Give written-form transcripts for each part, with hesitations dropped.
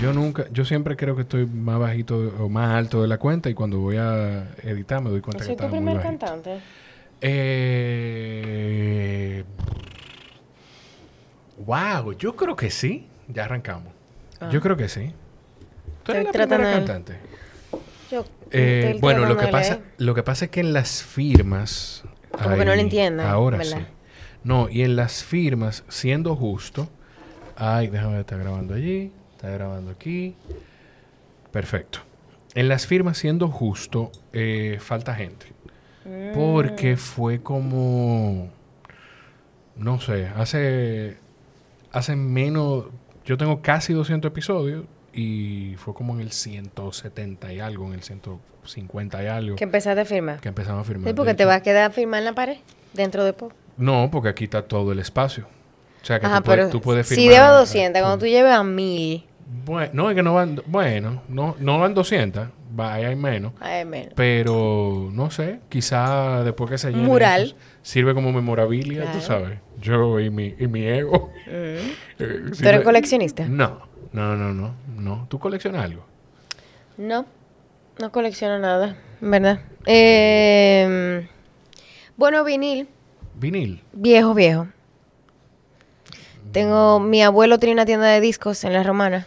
yo siempre creo que estoy más bajito o más alto de la cuenta y cuando voy a editar me doy cuenta que estaba muy bajito. ¿Soy tu primer cantante? Wow, yo creo que sí. Ya arrancamos. Ah. Yo creo que sí. ¿Tú eres la Estoy primera tratando cantante? Yo, Bueno, lo que pasa es que en las firmas... Como que no lo entiendan, Ahora ¿verdad? sí. No, y en las firmas, siendo justo... Ay, déjame ver, está grabando allí, está grabando aquí. Perfecto. En las firmas, siendo justo, falta gente. Porque fue como... No sé, hace menos... Yo tengo casi 200 episodios y fue como en el 170 y algo, en el 150 y algo. Que empezaste a firmar. Que empezamos a firmar. Sí, porque te vas a quedar a firmar en la pared dentro de poco. No, porque aquí está todo el espacio. O sea, que pero tú puedes firmar... si llevas 200, cuando tú lleves a 1000... Bueno, no, es que no van... Bueno, no van 200. Ahí hay menos. Ay, menos. Pero, no sé, quizá después que se llene... Mural. Eso, sirve como memorabilia, Claro. tú sabes. Yo y mi ego. ¿Tú eres coleccionista? No. ¿Tú coleccionas algo? No colecciono nada, ¿verdad? Bueno, vinil. ¿Vinil? Viejo. Mi abuelo tenía una tienda de discos en La Romana.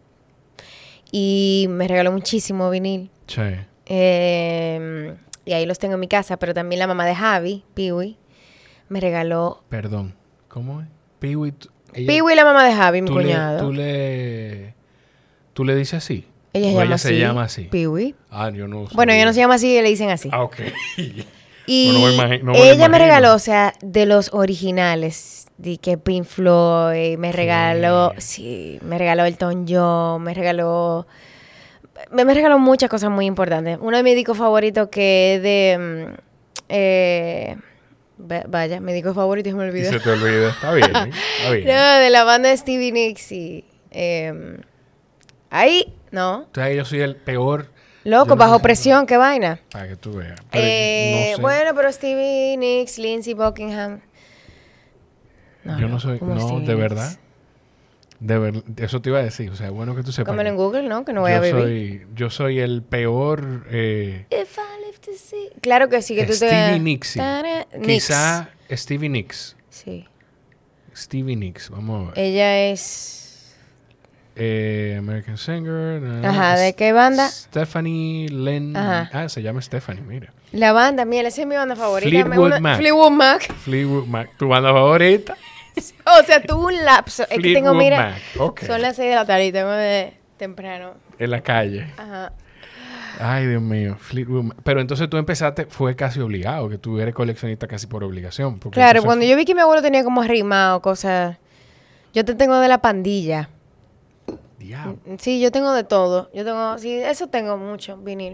Y me regaló muchísimo vinil. Sí. Y ahí los tengo en mi casa, pero también la mamá de Javi, Piwi, me regaló... Perdón, ¿cómo es? Piwi... Piwi, la mamá de Javi, mi cuñado. ¿Tú le dices así? Ella se llama así. Piwi. Yo no sé. Bueno, ella no se llama así, le dicen así. Ah, ok. Y no ella me regaló, o sea, de los originales, de que Pink Floyd, me regaló Elton John, me regaló muchas cosas muy importantes. Uno de mis discos favoritos que es de... vaya, mi disco favorito y se me olvidó. Y se te olvida. Está bien, ¿eh? Está bien. No, de la banda de Stevie Nicks y... ahí, no. O sea, yo soy el peor... Loco, bajo presión, qué vaina. Para que tú veas. Pero no sé. Bueno, pero Stevie Nicks, Lindsey Buckingham. Yo no soy... No, de verdad. Eso te iba a decir. O sea, bueno que tú sepas. Cómelo en Google, ¿no? Que no voy a vivir. Yo soy el peor... If I live to see... Claro que sí, que tú Stevie Nicks. Nicks. Quizá Stevie Nicks. Sí. Stevie Nicks. Vamos a ver. Ella es... American Singer. Ajá, ¿de qué banda? Stephanie Lynn. Ajá. Se llama Stephanie, mira. La banda, mira, esa es mi banda favorita. Fleetwood Mac. Fleetwood Mac. ¿Tu banda favorita? O sea, tuvo un lapso. Es que tengo, mira, Mac. Okay. son las 6 de la tarde y tengo de temprano. En la calle. Ajá. Ay, Dios mío. Fleetwood Mac. Pero entonces tú empezaste, fue casi obligado, que tú eres coleccionista casi por obligación. Claro, cuando yo vi que mi abuelo tenía como arrimado cosas... Yo te tengo de la pandilla. Diablo. Sí, yo tengo de todo. Sí, eso tengo mucho, vinil.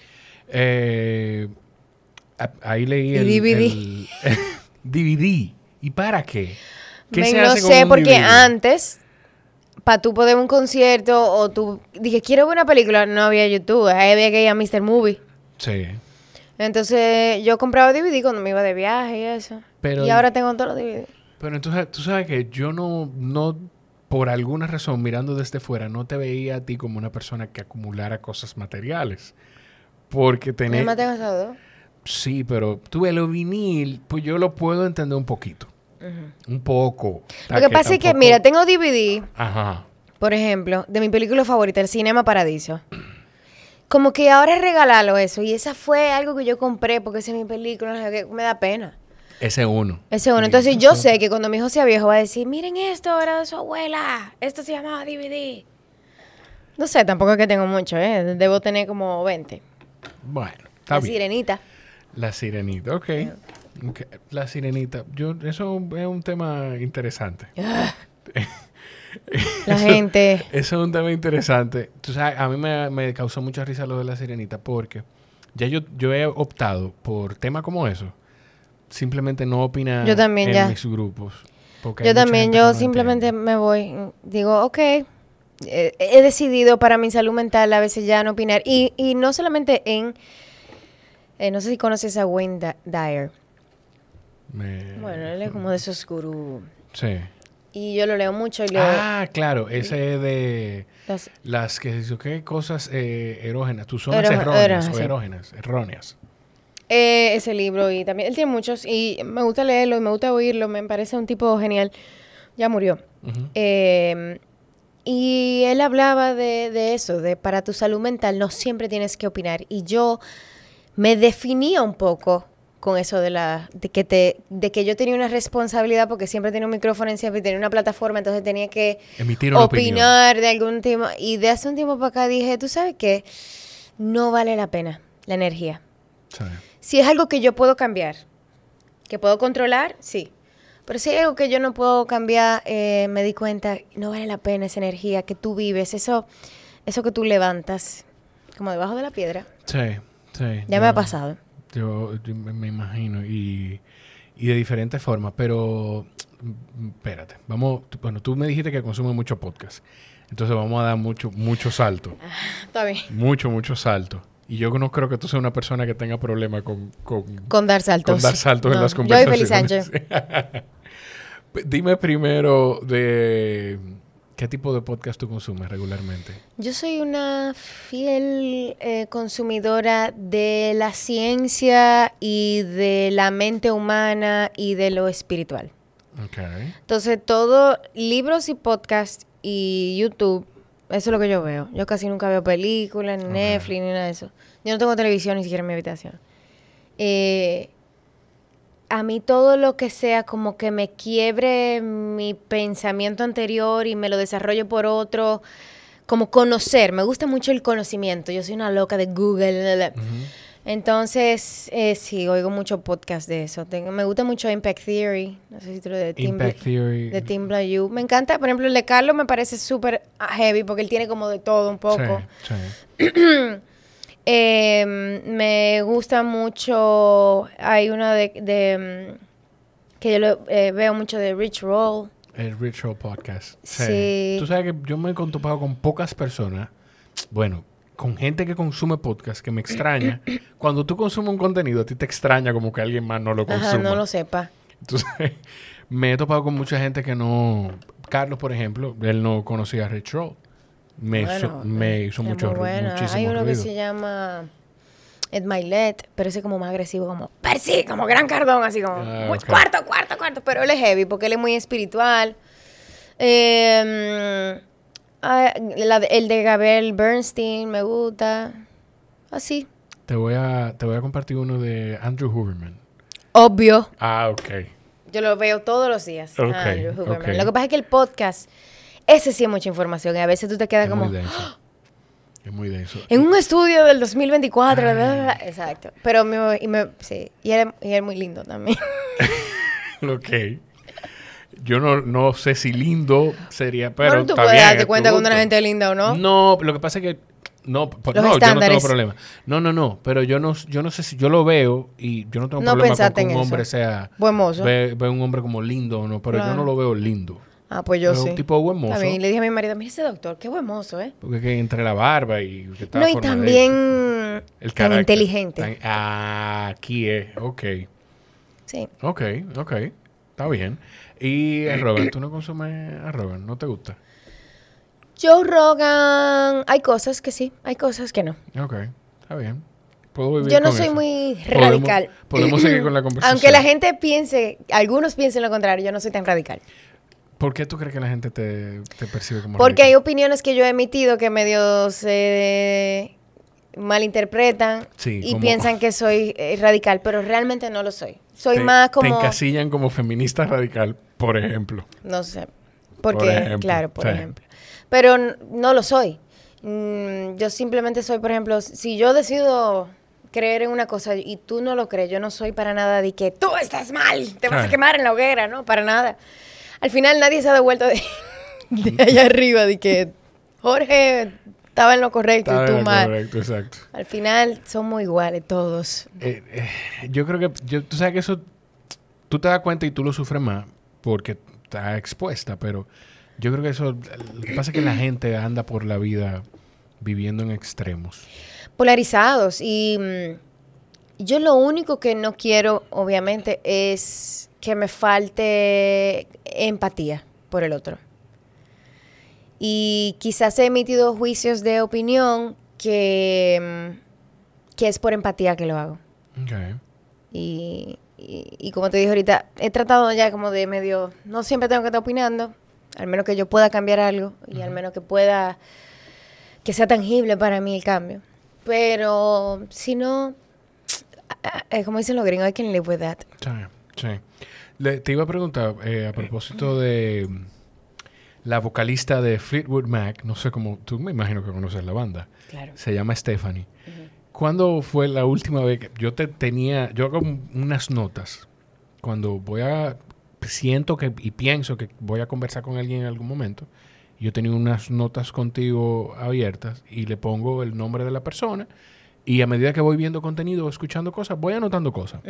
Ahí leí DVD. DVD. ¿Y para qué? ¿Qué se se hace hace con un porque DVD? antes, para tú poder ver un concierto o tú... Dije, quiero ver una película, no había YouTube. Ahí había que ir a Mr. Movie. Sí. Entonces, yo compraba DVD cuando me iba de viaje y eso. Y ahora tengo todos los DVD. Pero entonces, tú sabes que yo no por alguna razón, mirando desde fuera, no te veía a ti como una persona que acumulara cosas materiales. Porque Yo me tengo esos dos. Sí, pero tú ves lo vinil, pues yo lo puedo entender un poquito. Un poco. Lo que pasa es que, mira, tengo DVD, Ajá. por ejemplo, de mi película favorita, El Cinema Paradiso. Como que ahora regalarlo eso. Y esa fue algo que yo compré porque esa es mi película, no sé qué, me da pena. Ese uno. Entonces yo sé que cuando mi hijo sea viejo va a decir, miren esto, era de su abuela. Esto se llamaba DVD. No sé, tampoco es que tengo mucho, ¿eh? Debo tener como 20. Bueno, está bien. Sirenita. La Sirenita, ok. La Sirenita. Eso es un tema interesante. Gente. Eso es un tema interesante. Tú sabes, a mí me causó mucha risa lo de La Sirenita porque ya yo he optado por temas como eso. Simplemente no opinar mis grupos. Yo simplemente me voy. Digo, ok. He decidido para mi salud mental a veces ya no opinar. Y no solamente en... no sé si conoces a Wayne Dyer. Bueno, él es como de esos gurús. Sí. Y yo lo leo mucho y leo... Ah, claro, ese es de las que dice, ¿qué cosas erógenas? Tus zonas erróneas o erógenas, erróneas. Ese libro y también, él tiene muchos y me gusta leerlo y me gusta oírlo, me parece un tipo genial. Ya murió. Y él hablaba de eso, de para tu salud mental no siempre tienes que opinar. Y yo me definía un poco con eso de que yo tenía una responsabilidad porque siempre tenía un micrófono encima y tenía una plataforma, entonces tenía que emitir una opinar opinión de algún tema. Y de hace un tiempo para acá dije, tú sabes qué, no vale la pena la energía. Sí. Si es algo que yo puedo cambiar, que puedo controlar, sí. Pero si hay algo que yo no puedo cambiar, me di cuenta, no vale la pena esa energía que tú vives, eso que tú levantas, como debajo de la piedra. Sí, sí. Ya me ha pasado. Yo me imagino y de diferentes formas, pero espérate, bueno, tú me dijiste que consumes mucho podcast, entonces vamos a dar mucho salto. Está bien. Mucho salto. Y yo no creo que tú seas una persona que tenga problemas con dar saltos. Con dar saltos en las Yo y conversaciones. Feliz Sánchez. Dime primero de qué tipo de podcast tú consumes regularmente. Yo soy una fiel consumidora de la ciencia y de la mente humana y de lo espiritual. Okay. Entonces, todo, libros y podcast y YouTube, eso es lo que yo veo. Yo casi nunca veo películas, ni Netflix, ni nada de eso. Yo no tengo televisión ni siquiera en mi habitación. A mí todo lo que sea como que me quiebre mi pensamiento anterior y me lo desarrollo por otro, como conocer. Me gusta mucho el conocimiento. Yo soy una loca de Google. Entonces, sí, oigo mucho podcast de eso. Me gusta mucho Impact Theory. No sé si tú lo de Impact Theory. De Tim Blayou. Me encanta, por ejemplo, el de Carlos me parece súper heavy porque él tiene como de todo un poco. Sí. Me gusta mucho, hay una que yo veo mucho de Rich Roll. El Rich Roll Podcast. Sí. Tú sabes que yo me he topado con pocas personas, bueno, con gente que consume podcast que me extraña. Cuando tú consumes un contenido, a ti te extraña como que alguien más no lo consuma. Ajá, no lo sepa. Entonces, me he topado con mucha gente que no... Carlos, por ejemplo, él no conocía a Rich Roll. Me hizo muchísimo Hay uno ruido. que se llama Ed Milet, pero ese es como más agresivo, como Percy, como Gran Cardón, así como Okay. cuarto, pero él es heavy porque él es muy espiritual. El de Gabriel Bernstein me gusta. Así. Te voy a compartir uno de Andrew Huberman. Obvio. Ah, ok. Yo lo veo todos los días. Ok, Andrew Huberman. ok. Lo que pasa es que el podcast, ese sí es mucha información y a veces tú te quedas Es como... muy denso. Es muy denso. En un estudio del 2024. Bla, bla, bla. Exacto. Pero sí. Y él es muy lindo también. Ok. Yo no sé si lindo sería, pero Bueno, tú está puedes bien, darte es cuenta tu cuando una gusto. gente es linda o no. No, lo que pasa es que yo no estándares. tengo problema. No, pero yo no sé si yo lo veo y yo no tengo No problema con pensaste que un en hombre eso. sea Buen mozo. ve un hombre como lindo o no, pero yo Claro. no lo veo lindo. Ah, pues yo Es sí. un tipo buen mozo. Está bien. Y le dije a mi marido, mira ese doctor, qué buen mozo, ¿eh? Porque que entre la barba y que está No, y forma de- también el tan carácter. inteligente. Aquí es. Ok. Sí. Ok. Está bien. Y a Rogan, ¿tú no consumes a Rogan? ¿No te gusta? Joe Rogan, hay cosas que sí, hay cosas que no. Ok. Está bien. Puedo vivir Yo no con soy eso. muy radical. Podemos seguir con la conversación. Aunque la gente algunos piensen lo contrario, yo no soy tan radical. ¿Por qué tú crees que la gente te percibe como Porque hay radical? opiniones que yo he emitido que medio se malinterpretan Sí, y como- piensan que soy radical, pero realmente no lo soy. Soy Te- más Te como... encasillan como feminista radical, por ejemplo. No sé. Porque, Por ejemplo, claro, por sí. ejemplo. Pero no lo soy. Yo simplemente soy, por ejemplo, si yo decido creer en una cosa y tú no lo crees, yo no soy para nada de que tú estás mal, te vas a Claro. quemar en la hoguera, ¿no? Para nada. Al final nadie se ha devuelto de allá arriba, de que Jorge estaba en lo correcto Está y tú bien, mal. correcto, exacto. Al final somos iguales todos. Yo creo que... tú sabes que eso... Tú te das cuenta y tú lo sufres más porque estás expuesta, pero yo creo que eso... Lo que pasa es que la gente anda por la vida viviendo en extremos. Polarizados y yo lo único que no quiero obviamente es que me falte empatía. por el otro. Y quizás he emitido juicios de opinión que es por empatía que lo hago. Okay. Y como te dije ahorita, he tratado ya como de medio... No siempre tengo que estar opinando, al menos que yo pueda cambiar algo y al menos que pueda... Que sea tangible para mí el cambio. Pero si no... como dicen los gringos, I can live with that. Sí. Te iba a preguntar, a propósito de la vocalista de Fleetwood Mac, no sé cómo, tú me imagino que conoces la banda. Claro. Se llama Stephanie. ¿Cuándo fue la última vez que yo hago unas notas cuando siento que y pienso que voy a conversar con alguien en algún momento? Yo tenía unas notas contigo abiertas y le pongo el nombre de la persona y a medida que voy viendo contenido o escuchando cosas, voy anotando cosas.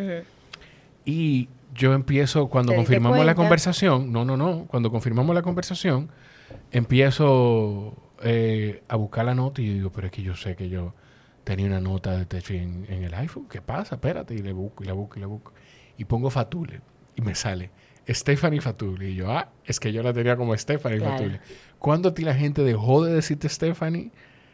Y yo empiezo, cuando confirmamos la conversación, cuando confirmamos la conversación, empiezo a buscar la nota y yo digo, pero es que yo sé que yo tenía una nota de Techi en el iPhone. ¿Qué pasa? Espérate. Y le busco. Y pongo Fatule. Y me sale Stephanie Fatule. Y yo, es que yo la tenía como Stephanie Fatule. ¿Cuándo a ti la gente dejó de decirte Stephanie?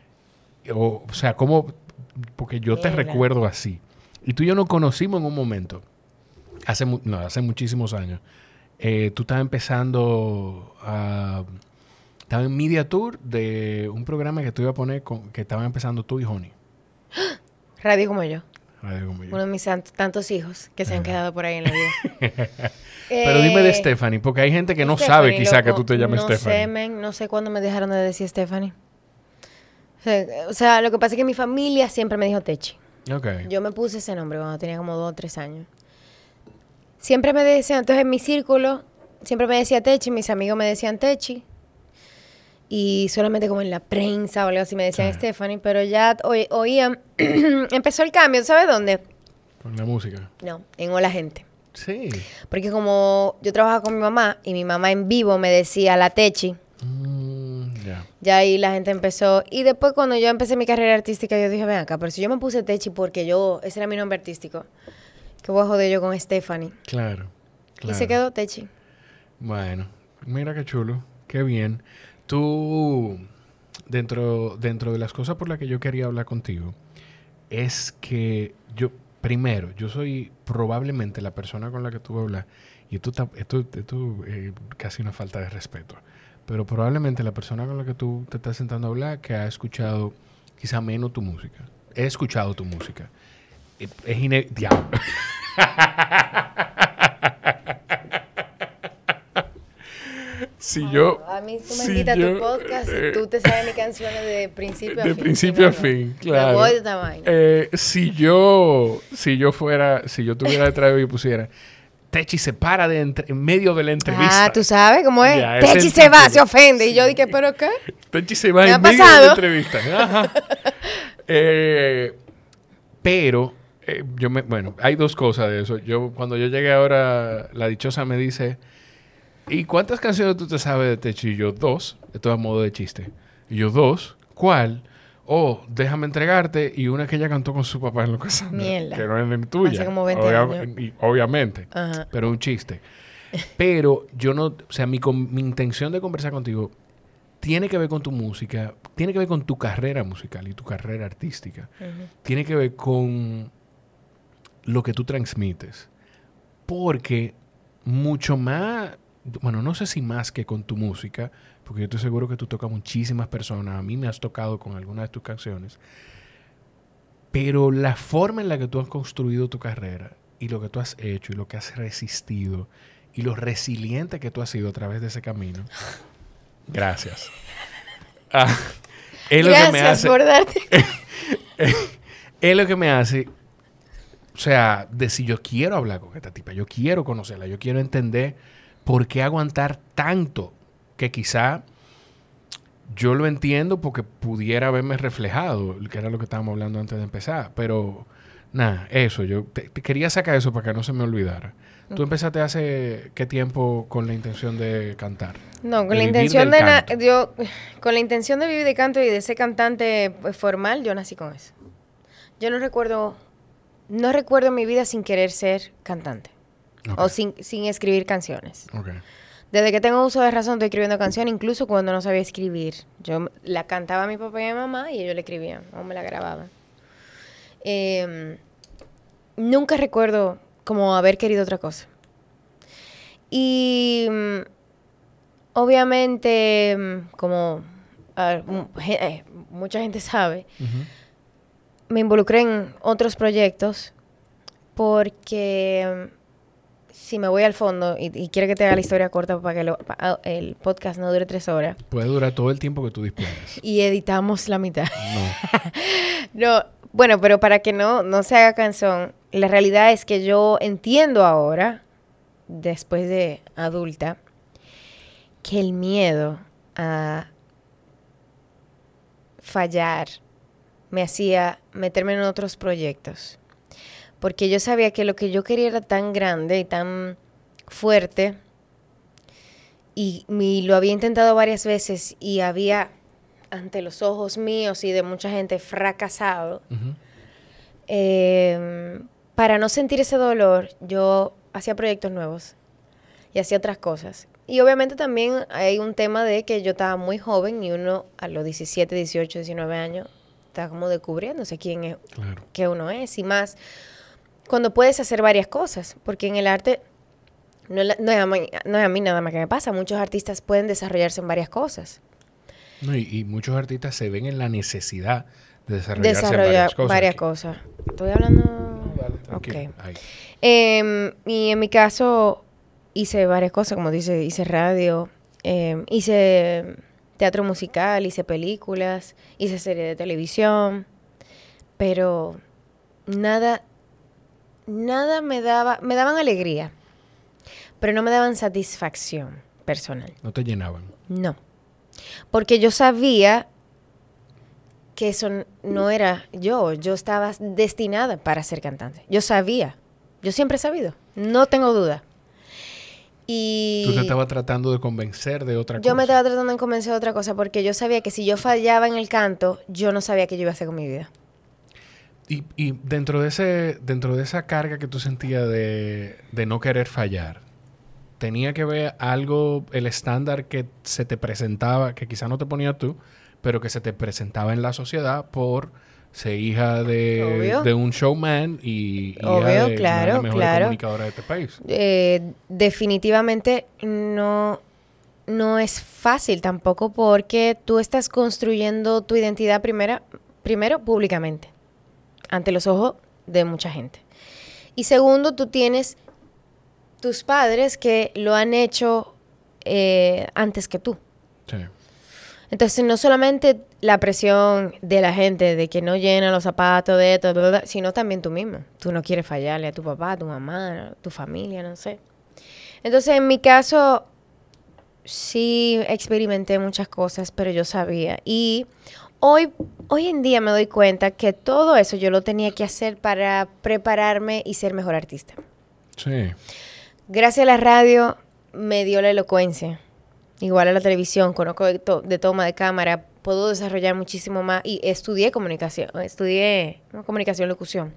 O sea, ¿cómo? Porque yo te recuerdo así. Y tú y yo nos conocimos en un momento. Hace muchísimos años. Tú estabas empezando estaba en Media Tour de un programa que tú ibas a poner que estaban empezando tú y Honey. Radio como yo. Uno de mis tantos hijos que se han quedado por ahí en la vida. Pero dime de Stephanie, porque hay gente que no sabe quizá que tú te llames Stephanie. No sé cuándo me dejaron de decir Stephanie. O sea, lo que pasa es que mi familia siempre me dijo Techi. Okay. Yo me puse ese nombre cuando tenía como 2 o 3 años. Siempre me decían, entonces en mi círculo, siempre me decía Techi, mis amigos me decían Techi. Y solamente como en la prensa o algo así me decían Stephanie, pero ya oían, empezó el cambio, ¿sabes dónde? Con la música. No, en Hola Gente. Sí. Porque como yo trabajaba con mi mamá y mi mamá en vivo me decía la Techi, ya ahí la gente empezó. Y después cuando yo empecé mi carrera artística, yo dije, ven acá, pero si yo me puse Techi porque ese era mi nombre artístico, ¿qué voy a joder yo con Stephanie? Claro. Y se quedó Techi. Bueno, mira qué chulo, qué bien. Tú, dentro de las cosas por las que yo quería hablar contigo, es que yo soy probablemente la persona con la que tú vas a hablar, y esto casi una falta de respeto, pero probablemente la persona con la que tú te estás sentando a hablar que ha escuchado quizá menos tu música. He escuchado tu música. Es diablo. A mí tú me invitas a tu podcast y tú te sabes mis canciones de principio a fin. De principio a fin, claro. Me voy de tamaño. Si yo tuviera detrás y pusiera Techi se para en medio de la entrevista. Tú sabes cómo es. Ya, Techi se va, se ofende. Y yo dije, ¿pero qué? Techi se va en medio de la entrevista. Ajá. Pero hay dos cosas de eso. Cuando yo llegué ahora, la dichosa me dice, ¿y cuántas canciones tú te sabes de Techi? Y yo, 2. Esto es a modo de chiste. Y yo, 2. ¿Cuál? Déjame entregarte. Y una que ella cantó con su papá en Los Cassandra. Mierda. Que no es ni tuya. Hace como 20 años. Obviamente. Ajá. Pero un chiste. Pero yo no... O sea, mi intención de conversar contigo tiene que ver con tu música. Tiene que ver con tu carrera musical y tu carrera artística. Uh-huh. Tiene que ver con lo que tú transmites. Porque mucho más... Bueno, no sé si más que con tu música, porque yo estoy seguro que tú tocas muchísimas personas. A mí me has tocado con algunas de tus canciones. Pero la forma en la que tú has construido tu carrera y lo que tú has hecho y lo que has resistido y lo resiliente que tú has sido a través de ese camino. Gracias. Gracias por darte. Es lo que me hace... O sea, de si yo quiero hablar con esta tipa, yo quiero conocerla, yo quiero entender... ¿Por qué aguantar tanto? Que quizá yo lo entiendo porque pudiera haberme reflejado, que era lo que estábamos hablando antes de empezar. Pero, nada, eso. Yo te quería sacar eso para que no se me olvidara. ¿Tú empezaste hace qué tiempo con la intención de cantar? No, con la intención con la intención de vivir de canto y de ser cantante formal, yo nací con eso. Yo no recuerdo mi vida sin querer ser cantante. Okay. O sin escribir canciones. Okay. Desde que tengo uso de razón estoy escribiendo canciones, incluso cuando no sabía escribir. Yo la cantaba a mi papá y a mi mamá y ellos la escribían o me la grababan. Nunca recuerdo como haber querido otra cosa. Y obviamente, como mucha gente sabe, me involucré en otros proyectos porque si me voy al fondo y quiero que te haga la historia corta para que el podcast no dure 3 horas. Puede durar todo el tiempo que tú dispongas. Y editamos la mitad. No. No, bueno, pero para que no se haga cansón, la realidad es que yo entiendo ahora, después de adulta, que el miedo a fallar me hacía meterme en otros proyectos. Porque yo sabía que lo que yo quería era tan grande y tan fuerte y lo había intentado varias veces y había, ante los ojos míos y de mucha gente, fracasado. Para no sentir ese dolor, yo hacía proyectos nuevos y hacía otras cosas. Y obviamente también hay un tema de que yo estaba muy joven y uno a los 17, 18, 19 años está como descubriéndose quién es, claro, qué uno es y más cuando puedes hacer varias cosas, porque en el arte no es a mí nada más que me pasa, muchos artistas pueden desarrollarse en varias cosas. No, y muchos artistas se ven en la necesidad de desarrollar varias cosas. Estoy hablando... No, dale, tranquilo. Okay. Y en mi caso hice varias cosas, como dice, hice radio, hice teatro musical, hice películas, hice serie de televisión, pero nada me daban alegría, pero no me daban satisfacción personal. ¿No te llenaban? No, porque yo sabía que eso no era yo estaba destinada para ser cantante. Yo siempre he sabido, no tengo duda. Y tú te estabas tratando de convencer de otra cosa. Yo me estaba tratando de convencer de otra cosa porque yo sabía que si yo fallaba en el canto, yo no sabía qué yo iba a hacer con mi vida. Y dentro de esa carga que tú sentías de no querer fallar, ¿tenía que ver algo, el estándar que se te presentaba, que quizá no te ponías tú, pero que se te presentaba en la sociedad por ser hija de un showman y hija de una de las mejores comunicadoras de este país? Definitivamente no es fácil tampoco porque tú estás construyendo tu identidad primero públicamente, ante los ojos de mucha gente. Y segundo, tú tienes tus padres que lo han hecho antes que tú. Sí. Entonces, no solamente la presión de la gente de que no llenan los zapatos de esto, bla, bla, sino también tú mismo. Tú no quieres fallarle a tu papá, a tu mamá, a tu familia, no sé. Entonces, en mi caso, sí experimenté muchas cosas, pero yo sabía. Y hoy en día me doy cuenta que todo eso yo lo tenía que hacer para prepararme y ser mejor artista. Sí. Gracias a la radio me dio la elocuencia. Igual a la televisión, conozco de toma de cámara, puedo desarrollar muchísimo más. Y estudié comunicación, locución.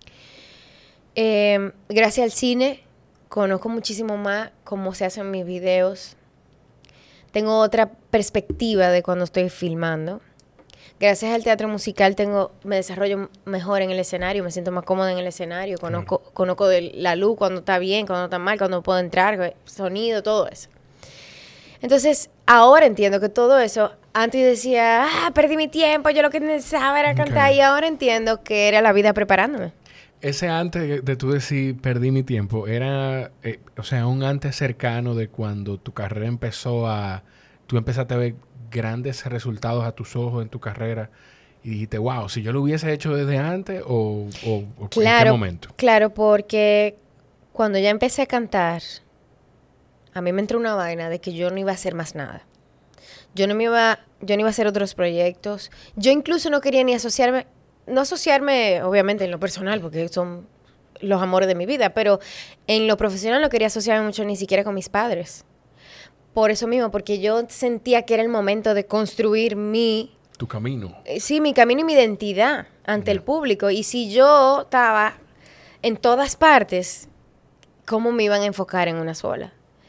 Gracias al cine, conozco muchísimo más cómo se hacen mis videos. Tengo otra perspectiva de cuando estoy filmando. Gracias al teatro musical me desarrollo mejor en el escenario, me siento más cómoda en el escenario. Conozco de la luz, cuando está bien, cuando está mal, cuando puedo entrar, sonido, todo eso. Entonces, ahora entiendo que todo eso, antes decía, perdí mi tiempo, yo lo que necesitaba era cantar, y ahora entiendo que era la vida preparándome. Ese antes de tú decir, perdí mi tiempo, era, un antes cercano de cuando tu carrera tú empezaste a ver grandes resultados a tus ojos en tu carrera y dijiste, wow, si yo lo hubiese hecho desde antes o claro, ¿en qué momento? Claro, porque cuando ya empecé a cantar, a mí me entró una vaina de que yo no iba a hacer más nada. Yo no iba a hacer otros proyectos. Yo incluso no quería ni no asociarme, obviamente, en lo personal, porque son los amores de mi vida, pero en lo profesional no quería asociarme mucho ni siquiera con mis padres. Por eso mismo, porque yo sentía que era el momento de construir tu camino. Sí, mi camino y mi identidad ante el público. Y si yo estaba en todas partes, ¿cómo me iban a enfocar en una sola?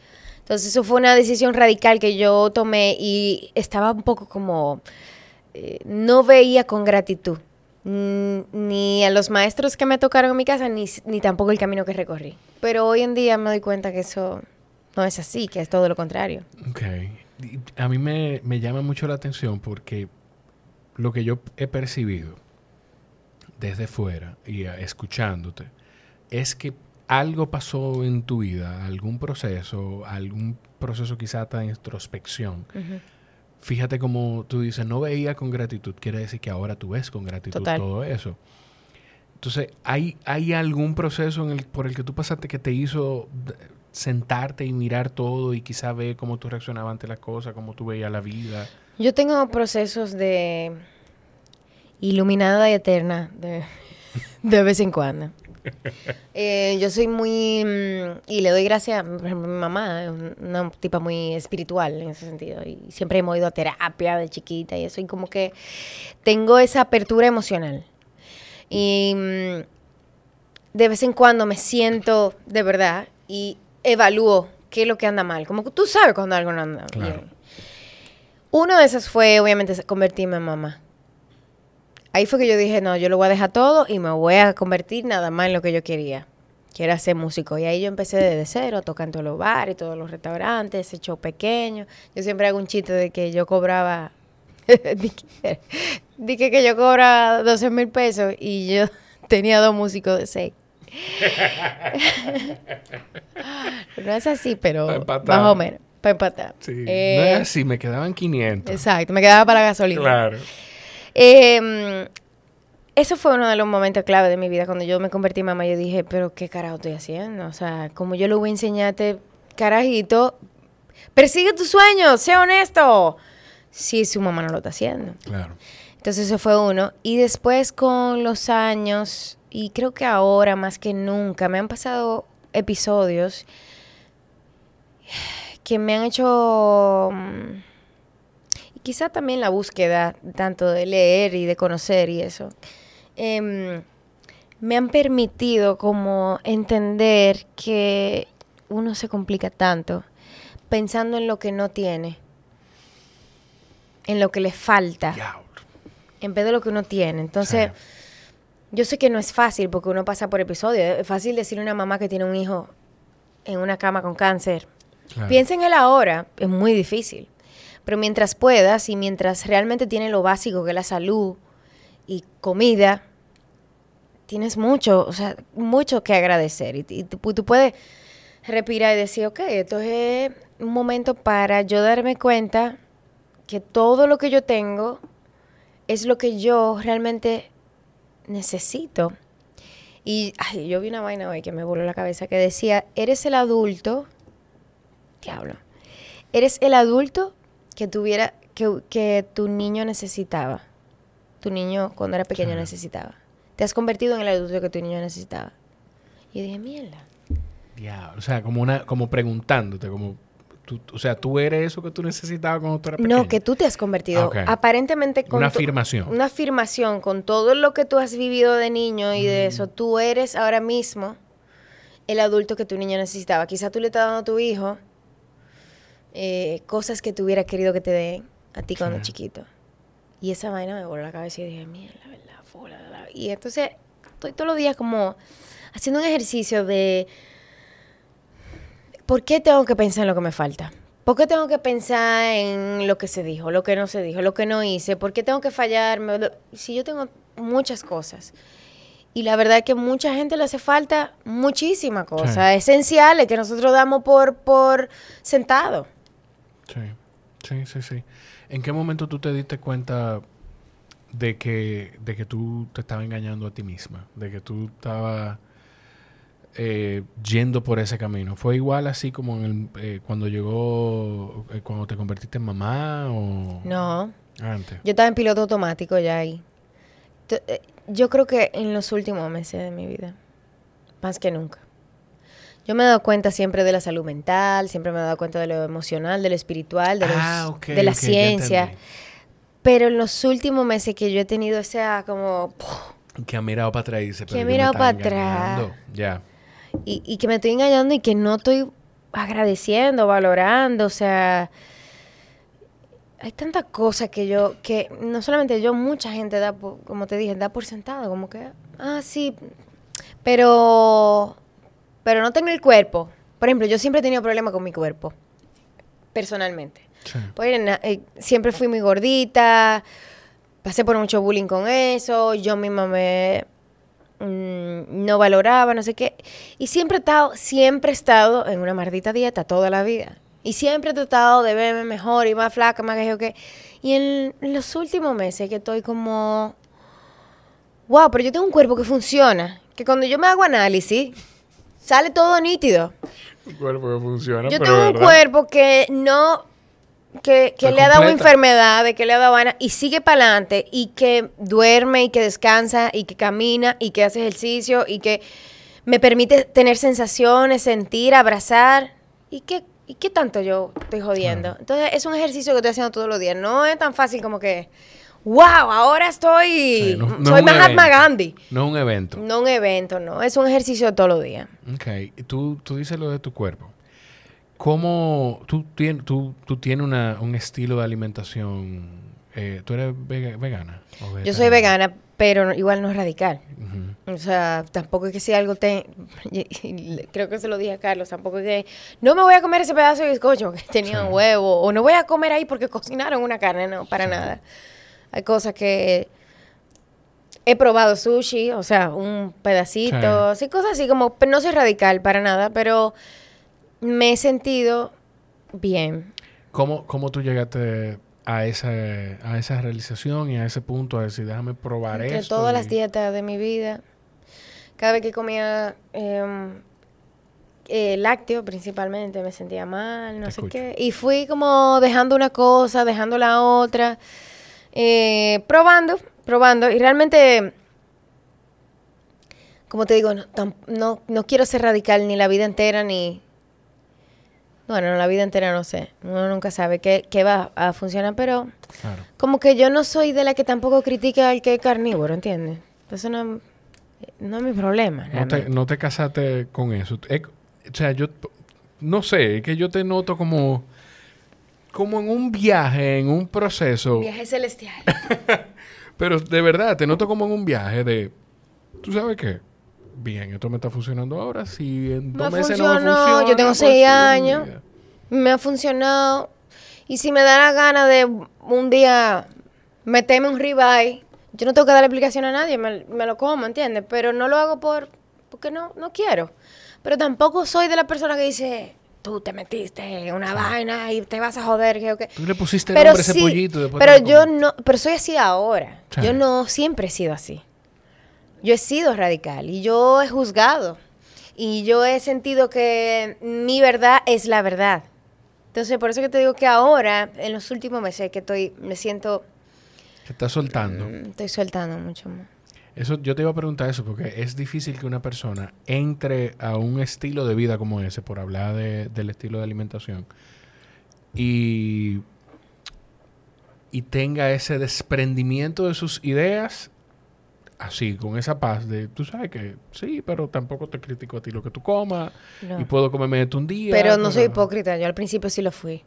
Entonces eso fue una decisión radical que yo tomé y estaba un poco como, no veía con gratitud ni a los maestros que me tocaron en mi casa, ni tampoco el camino que recorrí. Pero hoy en día me doy cuenta que eso no es así, que es todo lo contrario. Ok. A mí me llama mucho la atención porque lo que yo he percibido desde fuera y escuchándote es que algo pasó en tu vida, algún proceso quizá hasta de introspección. Uh-huh. Fíjate como tú dices, no veía con gratitud, quiere decir que ahora tú ves con gratitud Total. Todo eso. Entonces, ¿hay algún proceso por el que tú pasaste que te hizo sentarte y mirar todo y quizá ver cómo tú reaccionabas ante las cosas, cómo tú veías la vida? Yo tengo procesos de iluminada y eterna de vez en cuando. Yo soy muy... y le doy gracias a mi mamá, es una tipa muy espiritual en ese sentido. Y siempre hemos ido a terapia de chiquita y eso. Y como que tengo esa apertura emocional. Y de vez en cuando me siento de verdad y evalúo qué es lo que anda mal. Como que tú sabes cuando algo no anda bien. Uno de esos fue, obviamente, convertirme en mamá. Ahí fue que yo dije, no, yo lo voy a dejar todo y me voy a convertir nada más en lo que yo quería. Que era ser músico. Y ahí yo empecé desde cero, tocando en todos los bares, todos los restaurantes, ese show pequeño. Yo siempre hago un chiste de que yo cobraba... dije que yo cobraba 12,000 pesos y yo tenía 2 músicos de 6. No es así, pero más o menos. Para empatar. Sí, no es así, me quedaban 500. Exacto, me quedaba para la gasolina. Claro. Eso fue uno de los momentos clave de mi vida. Cuando yo me convertí en mamá, yo dije, pero ¿qué carajo estoy haciendo? O sea, como yo le voy a enseñarte, carajito, persigue tus sueños, sé honesto. Si su mamá no lo está haciendo. Claro. Entonces eso fue uno. Y después con los años, y creo que ahora más que nunca, me han pasado episodios que me han hecho... y quizá también la búsqueda, tanto de leer y de conocer y eso, me han permitido como entender que uno se complica tanto pensando en lo que no tiene, en lo que le falta, en vez de lo que uno tiene. Entonces, yo sé que no es fácil porque uno pasa por episodios. Es fácil decirle a una mamá que tiene un hijo en una cama con cáncer. Claro. Piensa en él ahora, es muy difícil. Pero mientras puedas y mientras realmente tienes lo básico que es la salud y comida, tienes mucho, o sea, mucho que agradecer. Y tú puedes respirar y decir, ok, esto es un momento para yo darme cuenta que todo lo que yo tengo es lo que yo realmente necesito. Y yo vi una vaina hoy que me voló la cabeza que decía, eres el adulto, diablo, eres el adulto que tu niño necesitaba. Tu niño cuando era pequeño necesitaba. Te has convertido en el adulto que tu niño necesitaba. Y yo dije, mierda. Diablo, o sea, como preguntándote, como... ¿tú eres eso que tú necesitabas cuando tú eras pequeño? No, que tú te has convertido. Okay. Aparentemente con... Una afirmación. Una afirmación. Con todo lo que tú has vivido de niño y de eso, tú eres ahora mismo el adulto que tu niño necesitaba. Quizá tú le estás dando a tu hijo cosas que tú hubieras querido que te den a ti cuando chiquito. Y esa vaina me voló la cabeza y dije, mira, la verdad, y entonces estoy todos los días como haciendo un ejercicio de... ¿Por qué tengo que pensar en lo que me falta? ¿Por qué tengo que pensar en lo que se dijo, lo que no se dijo, lo que no hice? ¿Por qué tengo que fallarme? Si yo tengo muchas cosas. Y la verdad es que mucha gente le hace falta muchísimas cosas esenciales que nosotros damos por sentado. Sí. ¿En qué momento tú te diste cuenta de que tú te estabas engañando a ti misma? De que tú estabas... yendo por ese camino. ¿Fue igual así como cuando cuando te convertiste en mamá o...? No. Antes. Yo estaba en piloto automático ya ahí. Yo creo que en los últimos meses de mi vida, más que nunca. Yo me he dado cuenta siempre de la salud mental, siempre me he dado cuenta de lo emocional, de lo espiritual, de la ciencia. Pero en los últimos meses que yo he tenido esa como... Que ha mirado para atrás y dice... Que he mirado para atrás. Ya. Y que me estoy engañando y que no estoy agradeciendo, valorando, o sea, hay tantas cosas que no solamente yo, mucha gente da, como te dije, da por sentado, como que, sí, pero no tengo el cuerpo. Por ejemplo, yo siempre he tenido problemas con mi cuerpo, personalmente. Sí. Pues, siempre fui muy gordita, pasé por mucho bullying con eso, yo misma no valoraba, no sé qué. Y siempre he estado en una maldita dieta toda la vida. Y siempre he tratado de verme mejor y más flaca, más que yo qué. Y en los últimos meses que estoy como, wow, pero yo tengo un cuerpo que funciona. Que cuando yo me hago análisis, sale todo nítido. Un cuerpo que funciona, Yo pero tengo un ¿verdad? cuerpo que no... Que le ha dado completa. enfermedades, que le ha dado vaina y sigue para adelante y que duerme y que descansa y que camina y que hace ejercicio y que me permite tener sensaciones, sentir, abrazar y qué tanto yo estoy jodiendo. Claro. Entonces es un ejercicio que estoy haciendo todos los días. No es tan fácil como que, wow, ahora estoy, Sí, no es soy un Mahatma evento. Gandhi. No es un evento. No un evento, no. Es un ejercicio de todos los días. Ok. Y tú dices lo de tu cuerpo. ¿Cómo tú tienes un estilo de alimentación? ¿Tú eres vegana? ¿O Yo vegetariana? soy vegana, pero igual no es radical. Ujú. O sea, tampoco es que si algo creo que se lo dije a Carlos, tampoco es que no me voy a comer ese pedazo de bizcocho que tenía Sí. un huevo, o no voy a comer ahí porque cocinaron una carne, no, para Sí. nada. Hay cosas que he probado sushi, o sea, un pedacito, así cosas así como, no soy radical para nada, pero me he sentido bien. ¿Cómo tú llegaste a esa realización y a ese punto de decir, déjame probar Entre esto? todas las dietas de mi vida, cada vez que comía lácteo principalmente me sentía mal, no Te sé escucho. qué. Y fui como dejando una cosa, dejando la otra, probando. Y realmente, como te digo, no quiero ser radical ni la vida entera, ni... Bueno, la vida entera no sé. Uno nunca sabe qué va a funcionar, pero Claro. como que yo no soy de la que tampoco critica al que es carnívoro, ¿entiendes? Eso no es mi problema. No te casaste con eso. O sea, yo no sé, es que yo te noto como en un viaje, en un proceso. Viaje celestial. Pero de verdad, te noto como en un viaje de, ¿tú sabes qué? Bien, esto me está funcionando ahora. Si en 2 meses no me funcionó, funciona, yo tengo pues 6 sigue mi años, vida. me ha funcionado. Y si me da la gana de un día meterme un ribeye, yo no tengo que dar explicación a nadie, me lo como, ¿entiendes? Pero no lo hago porque no quiero. Pero tampoco soy de la persona que dice, tú te metiste en una vaina y te vas a joder, que o qué. Tú le pusiste Pero nombre a ese sí, pollito. Después pero te lo yo comiste. no, pero soy así ahora. Sí. Yo no siempre he sido así. Yo he sido radical y yo he juzgado. Y yo he sentido que mi verdad es la verdad. Entonces, por eso que te digo que ahora, en los últimos meses que me siento, Te estás soltando. estoy soltando mucho más. Eso, yo te iba a preguntar eso porque es difícil que una persona entre a un estilo de vida como ese, por hablar del estilo de alimentación, y tenga ese desprendimiento de sus ideas, así, con esa paz de, tú sabes que sí, pero tampoco te critico a ti lo que tú comas, No. y puedo comerme esto un día. Pero no soy hipócrita. Yo al principio sí lo fui.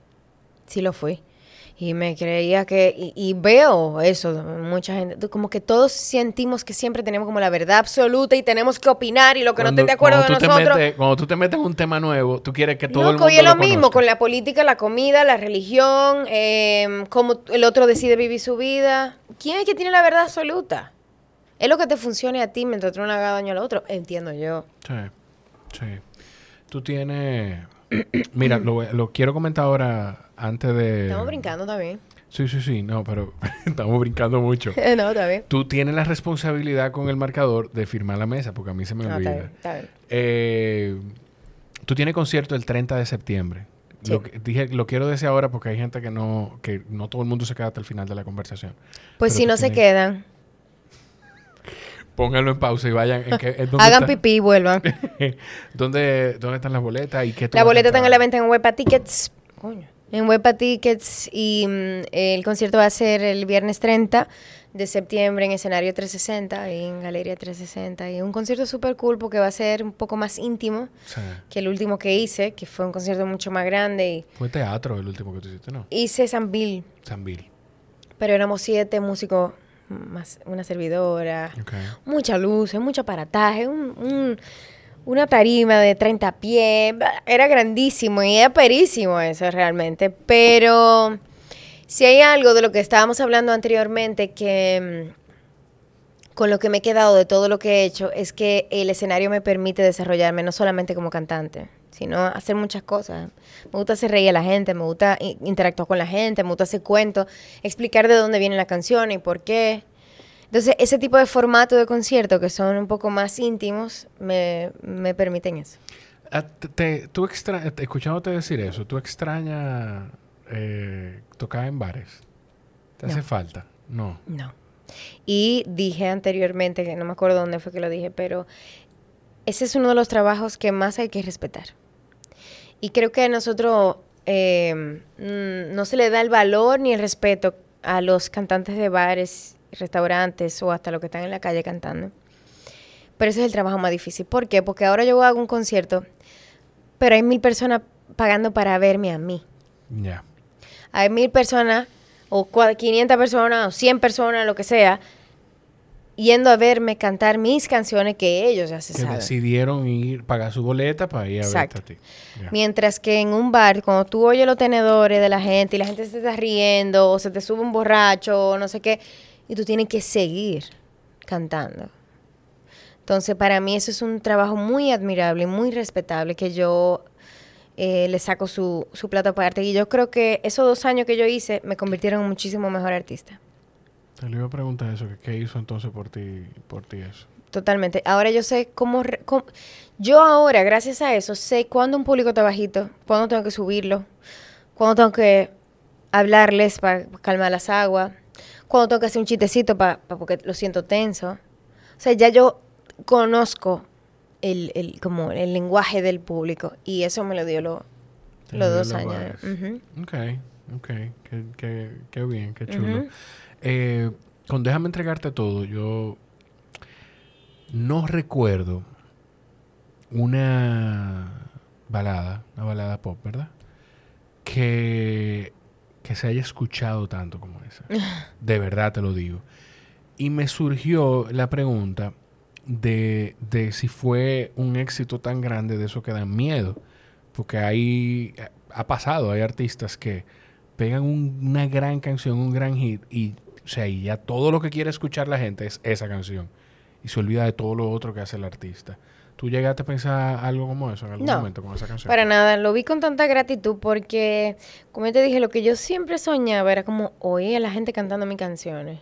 Y me creía y veo eso, mucha gente, como que todos sentimos que siempre tenemos como la verdad absoluta y tenemos que opinar y lo que no estén de acuerdo de nosotros. Cuando tú te metes en un tema nuevo, tú quieres que todo el Loco, mundo y es lo lo mismo conozca. con la política, la comida, la religión, cómo el otro decide vivir su vida. ¿Quién es que tiene la verdad absoluta? Es lo que te funcione a ti mientras tú no le hagas daño al otro, entiendo yo. Sí. Tú tienes... Mira, lo quiero comentar ahora antes de... Estamos brincando también. Sí. No, pero estamos brincando mucho. No, está bien. Tú tienes la responsabilidad con el marcador de firmar la mesa, porque a mí se me No, olvida. está bien. Tú tienes concierto el 30 de septiembre. Sí. Lo quiero decir ahora porque hay gente que no todo el mundo se queda hasta el final de la conversación. Pues Pero si tú no se tienes- quedan, Pónganlo en pausa y vayan. ¿Dónde hagan está? pipí y vuelvan. ¿Dónde están las boletas? ¿Y qué tú La vas a boleta está cantar? en la venta en Huepa Tickets. Coño. En Huepa Tickets y el concierto va a ser el viernes 30 de septiembre en escenario 360 y en Galería 360. Y un concierto súper cool porque va a ser un poco más íntimo que el último que hice, que fue un concierto mucho más grande. Y fue teatro el último que tú hiciste, ¿no? hice San Bill. San Bill. Pero éramos 7 músicos, más una servidora, mucha luz, mucho aparataje, una tarima de 30 pies. Era grandísimo y era perísimo eso realmente. Pero si hay algo de lo que estábamos hablando anteriormente que con lo que me he quedado de todo lo que he hecho es que el escenario me permite desarrollarme no solamente como cantante, sino hacer muchas cosas. Me gusta hacer reír a la gente, me gusta interactuar con la gente, me gusta hacer cuentos, explicar de dónde vienen las canciones y por qué. Entonces, ese tipo de formato de concierto que son un poco más íntimos me permiten eso. Escuchándote decir eso, ¿tú extrañas tocar en bares? ¿Te hace falta? No. No. Y dije anteriormente, que no me acuerdo dónde fue que lo dije, pero ese es uno de los trabajos que más hay que respetar. Y creo que a nosotros no se le da el valor ni el respeto a los cantantes de bares, restaurantes o hasta los que están en la calle cantando. Pero ese es el trabajo más difícil. ¿Por qué? Porque ahora yo hago un concierto, pero hay 1000 personas pagando para verme a mí. Ya. Yeah. Hay 1000 personas o 500 personas o 100 personas, lo que sea, yendo a verme cantar mis canciones que ellos ya se saben. Que decidieron pagar su boleta para ir a verte a ti. Yeah. Mientras que en un bar, cuando tú oyes los tenedores de la gente y la gente se está riendo o se te sube un borracho o no sé qué, y tú tienes que seguir cantando. Entonces, para mí eso es un trabajo muy admirable y muy respetable que yo le saco su plato aparte. Y yo creo que esos 2 años que yo hice me convirtieron en muchísimo mejor artista. Te le iba a preguntar eso, ¿qué hizo entonces por ti eso? Totalmente. Ahora yo sé cómo yo ahora, gracias a eso, sé cuándo un público está bajito, cuándo tengo que subirlo, cuándo tengo que hablarles para calmar las aguas, cuándo tengo que hacer un chistecito porque lo siento tenso. O sea, ya yo conozco como el lenguaje del público y eso me lo dio los 2 años. Uh-huh. Ok. Qué bien, qué chulo. Uh-huh. Con Déjame Entregarte Todo, yo no recuerdo una balada pop, ¿verdad? Que se haya escuchado tanto como esa. De verdad te lo digo. Y me surgió la pregunta de si fue un éxito tan grande de eso que dan miedo. Porque ha pasado, hay artistas que pegan una gran canción, un gran hit, y o sea, y ya todo lo que quiere escuchar la gente es esa canción. Y se olvida de todo lo otro que hace el artista. ¿Tú llegaste a pensar algo como eso en algún momento con esa canción? Para nada, lo vi con tanta gratitud porque, como te dije, lo que yo siempre soñaba era como oír a la gente cantando mis canciones.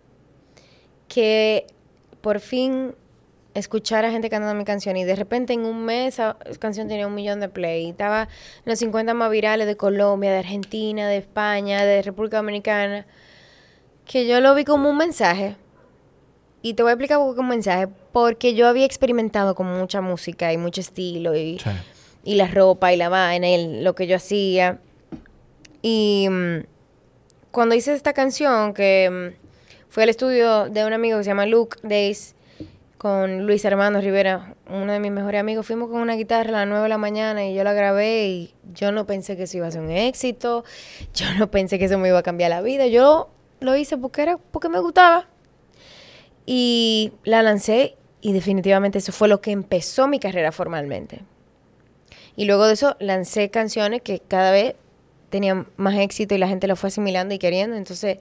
Que por fin escuchar a gente cantando mi canción y de repente en un mes esa canción tenía 1 millón de play y estaba en los 50 más virales de Colombia, de Argentina, de España, de República Dominicana, que yo lo vi como un mensaje. Y te voy a explicar un poco como mensaje, porque yo había experimentado con mucha música y mucho estilo y la ropa y la vaina y lo que yo hacía. Y cuando hice esta canción, que fui al estudio de un amigo que se llama Luke Days, con Luis Armando Rivera, uno de mis mejores amigos, fuimos con una guitarra a las 9 de la mañana y yo la grabé y yo no pensé que eso iba a ser un éxito, yo no pensé que eso me iba a cambiar la vida, yo lo hice porque me gustaba. Y la lancé y definitivamente eso fue lo que empezó mi carrera formalmente. Y luego de eso lancé canciones que cada vez tenían más éxito y la gente lo fue asimilando y queriendo. Entonces,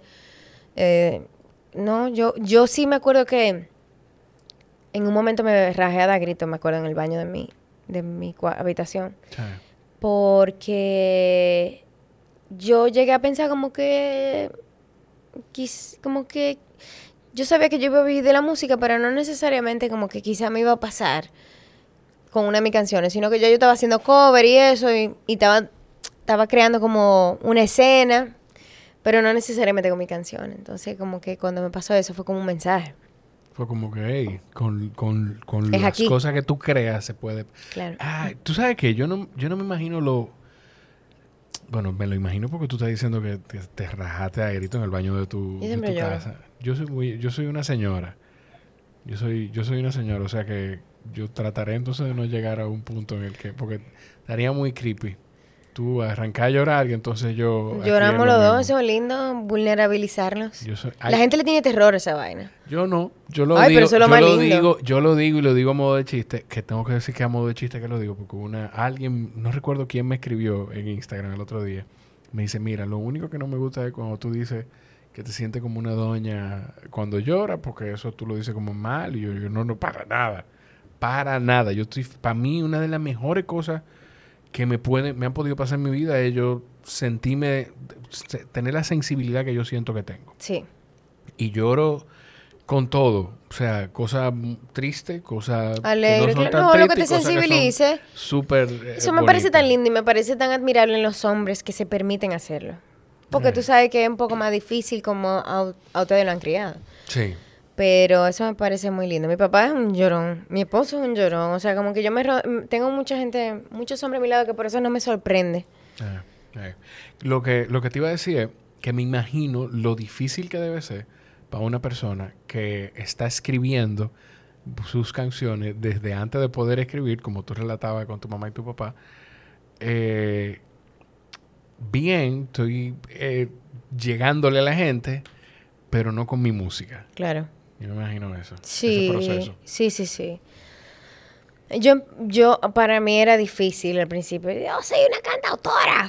yo sí me acuerdo que en un momento me rajé a dar gritos, me acuerdo, en el baño de mi habitación. Sí. Porque yo llegué a pensar como que yo sabía que yo iba a vivir de la música, pero no necesariamente como que quizá me iba a pasar con una de mis canciones, sino que yo estaba haciendo cover y eso, y estaba creando como una escena, pero no necesariamente con mi canción. Entonces, como que cuando me pasó eso fue como un mensaje. Fue como que, hey, con las aquí. Cosas que tú creas se puede... Claro. Tú sabes que yo no me imagino Bueno, me lo imagino porque tú estás diciendo que te rajaste a grito en el baño de tu casa. Yo soy una señora. Yo soy una señora, o sea que yo trataré entonces de no llegar a un punto en el que... Porque estaría muy creepy. Tú arrancás a llorar y entonces yo... Lloramos los dos, eso es lindo, vulnerabilizarnos. La gente le tiene terror a esa vaina. Yo no, yo lo Ay, digo, pero eso es lo más lindo. yo lo digo y lo digo a modo de chiste, que tengo que decir que a modo de chiste que lo digo, porque alguien, no recuerdo quién me escribió en Instagram el otro día, me dice, mira, lo único que no me gusta es cuando tú dices que te sientes como una doña cuando llora, porque eso tú lo dices como mal, y yo no, para nada. Para mí, una de las mejores cosas que me han podido pasar en mi vida es yo tener la sensibilidad que yo siento que tengo. Sí. Y lloro con todo. O sea, cosas tristes, cosas alegre, que no son tan no, tristes, lo que te sensibilice. Súper eso me parece tan lindo y me parece tan admirable en los hombres que se permiten hacerlo. Porque tú sabes que es un poco más difícil como a ustedes lo han criado. Sí. Pero eso me parece muy lindo. Mi papá es un llorón. Mi esposo es un llorón. O sea, como que yo tengo mucha gente, muchos hombres a mi lado que por eso no me sorprende. Lo que te iba a decir es que me imagino lo difícil que debe ser para una persona que está escribiendo sus canciones desde antes de poder escribir, como tú relatabas con tu mamá y tu papá. Bien, estoy llegándole a la gente, pero no con mi música. Claro. Yo me imagino eso. Sí, ese proceso. Sí. Yo, para mí era difícil al principio. Yo soy una cantautora.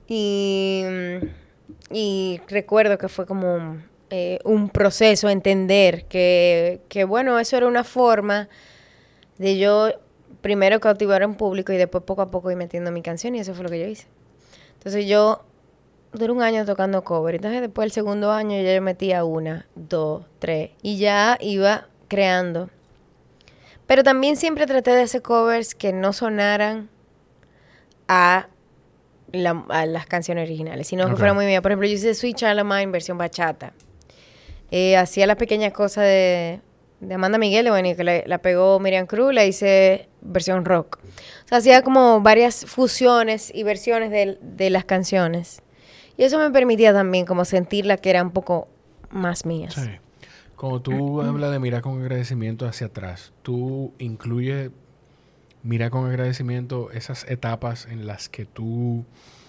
Y recuerdo que fue como un proceso entender que, bueno, eso era una forma de yo primero cautivar a un público y después poco a poco ir metiendo mi canción, y eso fue lo que yo hice. Entonces yo duré un año tocando cover. Entonces después del segundo año ya yo metía 1, 2, 3 y ya iba creando. Pero también siempre traté de hacer covers que no sonaran a las canciones originales, sino que fuera muy mía. Por ejemplo, yo hice Sweet Child of Mine versión bachata. Hacía las pequeñas cosas de Amanda Miguel, bueno, y que la pegó Miriam Cruz, la hice versión rock. O sea, hacía como varias fusiones y versiones de las canciones. Y eso me permitía también como sentirla que era un poco más mías. Sí. Cuando tú hablas de mirar con agradecimiento hacia atrás, ¿tú incluyes mirar con agradecimiento esas etapas en las que tú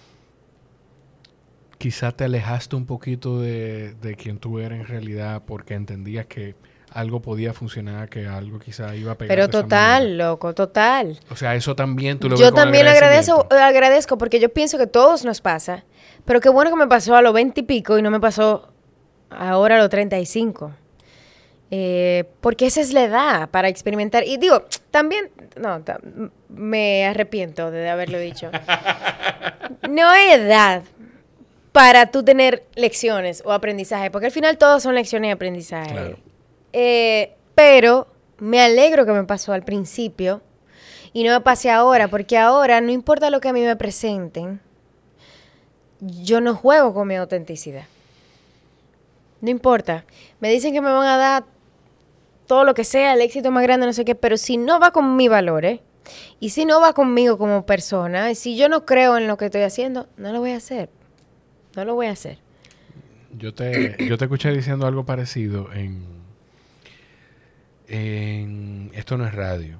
quizá te alejaste un poquito de quien tú eras en realidad porque entendías que algo podía funcionar, que algo quizá iba a pegar? Pero total, loco, total. O sea, eso también tú lo ves con agradecimiento. Yo también agradezco porque yo pienso que todos nos pasa. Pero qué bueno que me pasó a los 20 y pico y no me pasó ahora a los 35. Porque esa es la edad para experimentar. Y digo, también, me arrepiento de haberlo dicho. No hay edad para tú tener lecciones o aprendizaje, porque al final todos son lecciones y aprendizaje. Claro. Pero me alegro que me pasó al principio y no me pase ahora, porque ahora no importa lo que a mí me presenten, yo no juego con mi autenticidad. No importa. Me dicen que me van a dar todo lo que sea, el éxito más grande, no sé qué, pero si no va con mis valores y si no va conmigo como persona, y si yo no creo en lo que estoy haciendo, no lo voy a hacer. No lo voy a hacer. Yo te escuché diciendo algo parecido en Esto no es radio.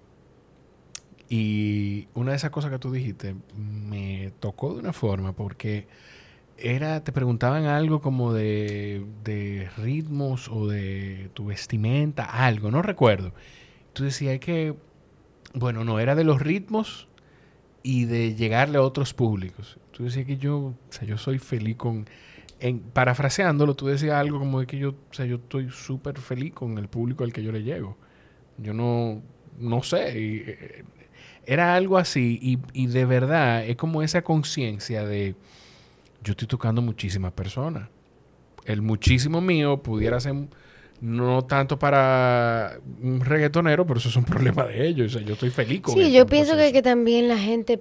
Y una de esas cosas que tú dijiste me tocó de una forma porque te preguntaban algo como de ritmos o de tu vestimenta, algo, no recuerdo. Tú decías que, bueno, no, era de los ritmos y de llegarle a otros públicos. Tú decías que yo soy feliz parafraseándolo, tú decías algo como de que yo estoy súper feliz con el público al que yo le llego. Yo no sé, era algo así y de verdad es como esa conciencia de yo estoy tocando muchísimas personas. El muchísimo mío pudiera ser no tanto para un reggaetonero, pero eso es un problema de ellos. O sea, yo estoy feliz con eso. Sí, yo pienso que también la gente...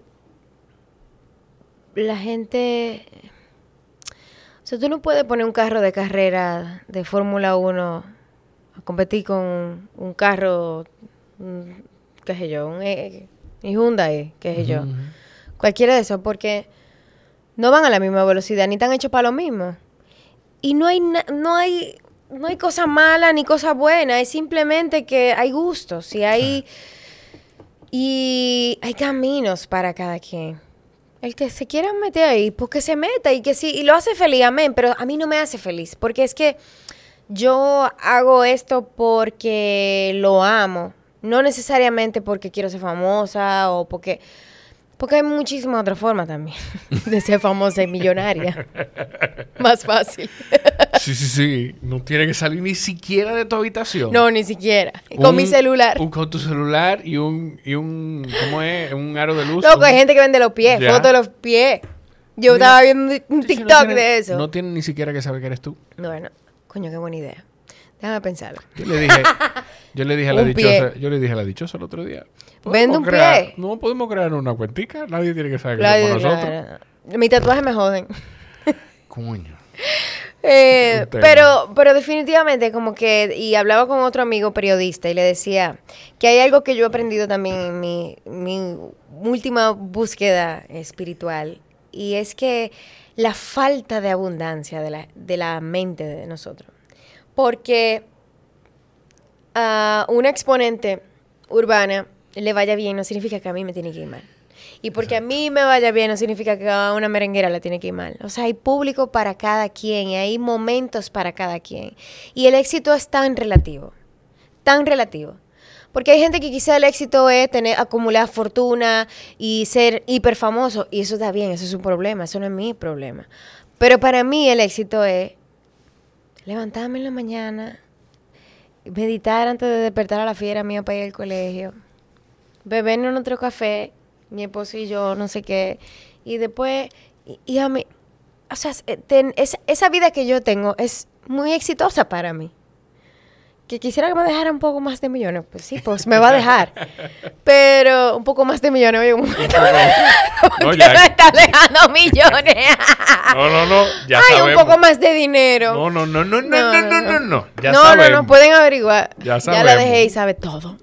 O sea, tú no puedes poner un carro de carrera de Fórmula 1 a competir con un carro, qué sé yo, un Hyundai, qué sé yo. Cualquiera de esos, porque no van a la misma velocidad, ni están hechos para lo mismo. Y no hay cosa mala ni cosa buena, es simplemente que hay gustos y hay caminos para cada quien. El que se quiera meter ahí, pues que se meta y que sí, y lo hace feliz, amén, pero a mí no me hace feliz, porque es que yo hago esto porque lo amo, no necesariamente porque quiero ser famosa o porque hay muchísimas otras formas también de ser famosa y millonaria. Más fácil. Sí. No tiene que salir ni siquiera de tu habitación. No, ni siquiera. Con mi celular. Con tu celular y un ¿cómo es? Un aro de luz. Loco, hay gente que vende los pies, fotos de los pies. Yo estaba viendo un TikTok de eso. No tiene ni siquiera que saber que eres tú. Bueno, coño, qué buena idea. Déjame pensarlo. Yo le dije a la dichosa el otro día. Vende un pie. No podemos crear una cuentica. Nadie tiene que saber que somos nosotros. Mi tatuaje me joden. Coño. Pero definitivamente como que, y hablaba con otro amigo periodista y le decía que hay algo que yo he aprendido también en mi última búsqueda espiritual, y es que la falta de abundancia de la mente de nosotros. Porque a una exponente urbana le vaya bien no significa que a mí me tiene que ir mal. Y porque a mí me vaya bien no significa que a una merenguera le tiene que ir mal. O sea, hay público para cada quien y hay momentos para cada quien. Y el éxito es tan relativo. Tan relativo. Porque hay gente que quizá el éxito es acumular fortuna y ser hiper famoso. Y eso está bien, eso es su problema, eso no es mi problema. Pero para mí el éxito es levantarme en la mañana, meditar antes de despertar a la fiera mía para ir al colegio, bebernos otro café, mi esposo y yo, no sé qué, y después, y a mí, o sea, esa vida que yo tengo es muy exitosa para mí. Que quisiera que me dejara un poco más de millones, pues sí, pues me va a dejar. Pero un poco más de millones, oye, un momento. No, ya me está dejando millones. No, ya ay, sabemos. Un poco más de dinero. No. Ya no, sabemos. No, pueden averiguar. Ya sabemos. Ya la dejé y sabe todo.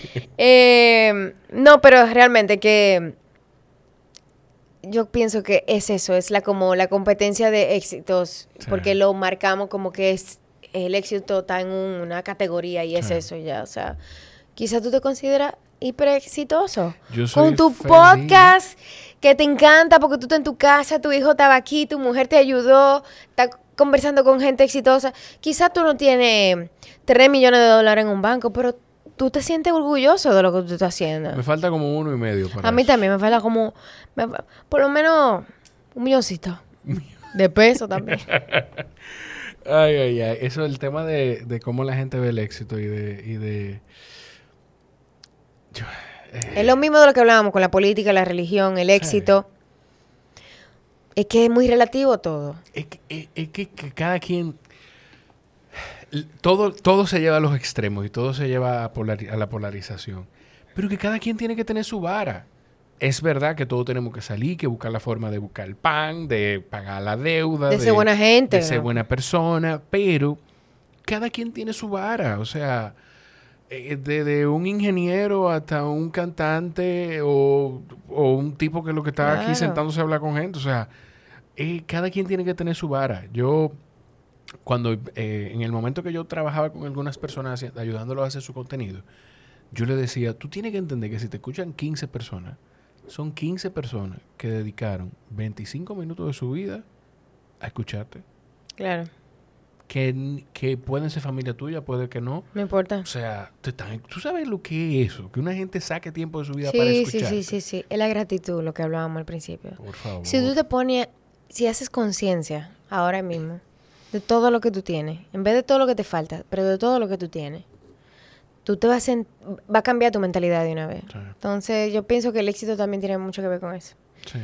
No, pero realmente que yo pienso que es eso, es como la competencia de éxitos, sí. Porque lo marcamos como que es el éxito está en una categoría y es eso ya, o sea, quizás tú te consideras hiper exitoso con tu feliz podcast que te encanta porque tú estás en tu casa, tu hijo estaba aquí, tu mujer te ayudó, estás conversando con gente exitosa, quizás tú no tienes $3 millones en un banco, pero tú te sientes orgulloso de lo que tú estás haciendo. Me falta como 1.5 para a mí también me falta como por lo menos $1 milloncito de peso también. Ay. Eso es el tema de cómo la gente ve el éxito y de es lo mismo de lo que hablábamos con la política, la religión, el éxito. Es que es muy relativo todo. Es que cada quien... Todo se lleva a los extremos y todo se lleva a la polarización. Pero que cada quien tiene que tener su vara. Es verdad que todos tenemos que salir, que buscar la forma de buscar el pan, de pagar la deuda. De ser buena gente. De ser buena persona. Pero cada quien tiene su vara. O sea, desde un ingeniero hasta un cantante o un tipo que lo que está aquí sentándose a hablar con gente. O sea, cada quien tiene que tener su vara. Yo, cuando en el momento que yo trabajaba con algunas personas ayudándolos a hacer su contenido, yo le decía, tú tienes que entender que si te escuchan 15 personas, son 15 personas que dedicaron 25 minutos de su vida a escucharte. Claro. Que pueden ser familia tuya, puede que no. No importa. O sea, tú sabes lo que es eso, que una gente saque tiempo de su vida para escucharte. Sí. Es la gratitud, lo que hablábamos al principio. Por favor. Si tú te pones, si haces conciencia ahora mismo de todo lo que tú tienes, en vez de todo lo que te falta, pero de todo lo que tú tienes, tú te va a cambiar tu mentalidad de una vez. Sí. Entonces, yo pienso que el éxito también tiene mucho que ver con eso. Sí.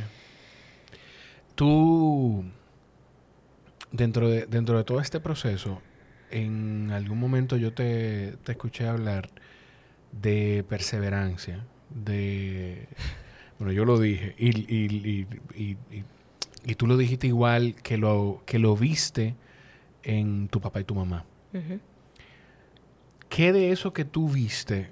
Tú, dentro de todo este proceso, en algún momento yo te escuché hablar de perseverancia, bueno, yo lo dije, y tú lo dijiste igual que lo viste en tu papá y tu mamá. Uh-huh. ¿Qué de eso que tú viste,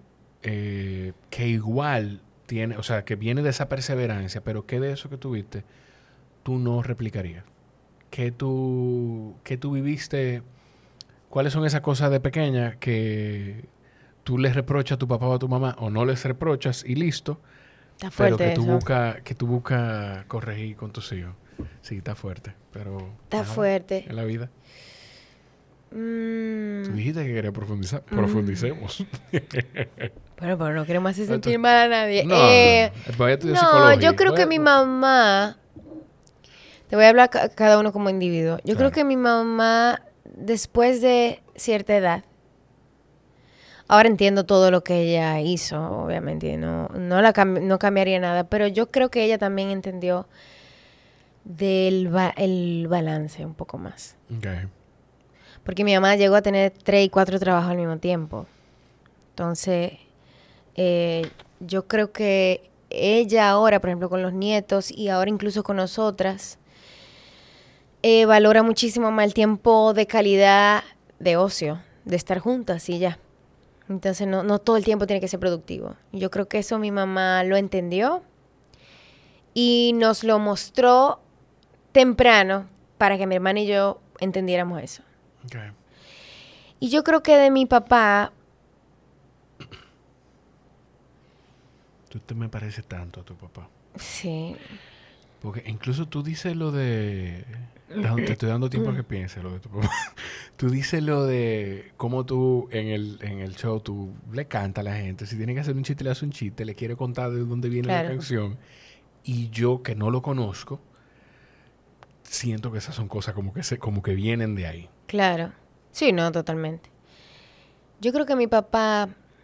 que igual tiene, o sea, que viene de esa perseverancia, pero qué de eso que tú viste tú no replicarías? ¿Qué tú viviste? ¿Cuáles son esas cosas de pequeña que tú les reprochas a tu papá o a tu mamá o no les reprochas y listo? Está fuerte pero eso. que tú buscas corregir con tus hijos. Sí, está fuerte, pero... Está nada, fuerte. en la vida. Tú Mm, dijiste que querías profundizar. mm. Profundicemos. Pero no queremos hacer sentir Entonces, mal a nadie. no. Voy a estudiar No, yo psicología. creo que mi mamá... Te voy a hablar cada uno como individuo. Yo creo Claro. que mi mamá, después de cierta edad, ahora entiendo todo lo que ella hizo, obviamente, no cambiaría nada, pero yo creo que ella también entendió el balance un poco más. Okay. Porque mi mamá llegó a tener 3 y 4 trabajos al mismo tiempo. Entonces, yo creo que ella ahora, por ejemplo, con los nietos y ahora incluso con nosotras, valora muchísimo más el tiempo de calidad de ocio, de estar juntas y ya. Entonces no todo el tiempo tiene que ser productivo. Yo creo que eso mi mamá lo entendió y nos lo mostró temprano para que mi hermana y yo entendiéramos eso. Okay. Y yo creo que de mi papá, Tú te me pareces tanto a tu papá. sí. Porque incluso tú dices lo de... Te estoy dando tiempo a que pienses lo de tu papá. Tú dices lo de cómo tú en el show tú le cantas a la gente. Si tiene que hacer un chiste, le hace un chiste. Le quiere contar de dónde viene la Claro. canción. Y yo, que no lo conozco, siento que esas son cosas como que vienen de ahí. Claro. Sí, no, totalmente. Yo creo que mi papá,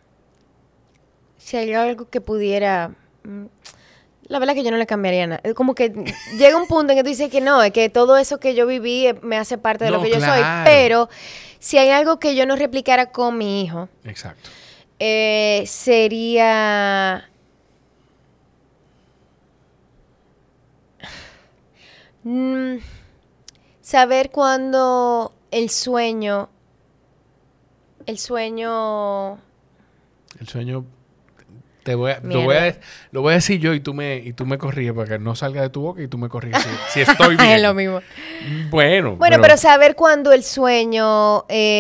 si hay algo que pudiera... La verdad que yo no le cambiaría nada. Como que llega un punto en que tú dices que no, es que todo eso que yo viví me hace parte de lo No, que yo soy. claro. Pero si hay algo que yo no replicara con mi hijo, Exacto. sería... saber cuándo el sueño... El sueño... Mierda. Lo voy a decir yo y tú me corriges para que no salga de tu boca y tú me corriges si estoy bien. Es lo mismo. Bueno, Pero saber cuándo el sueño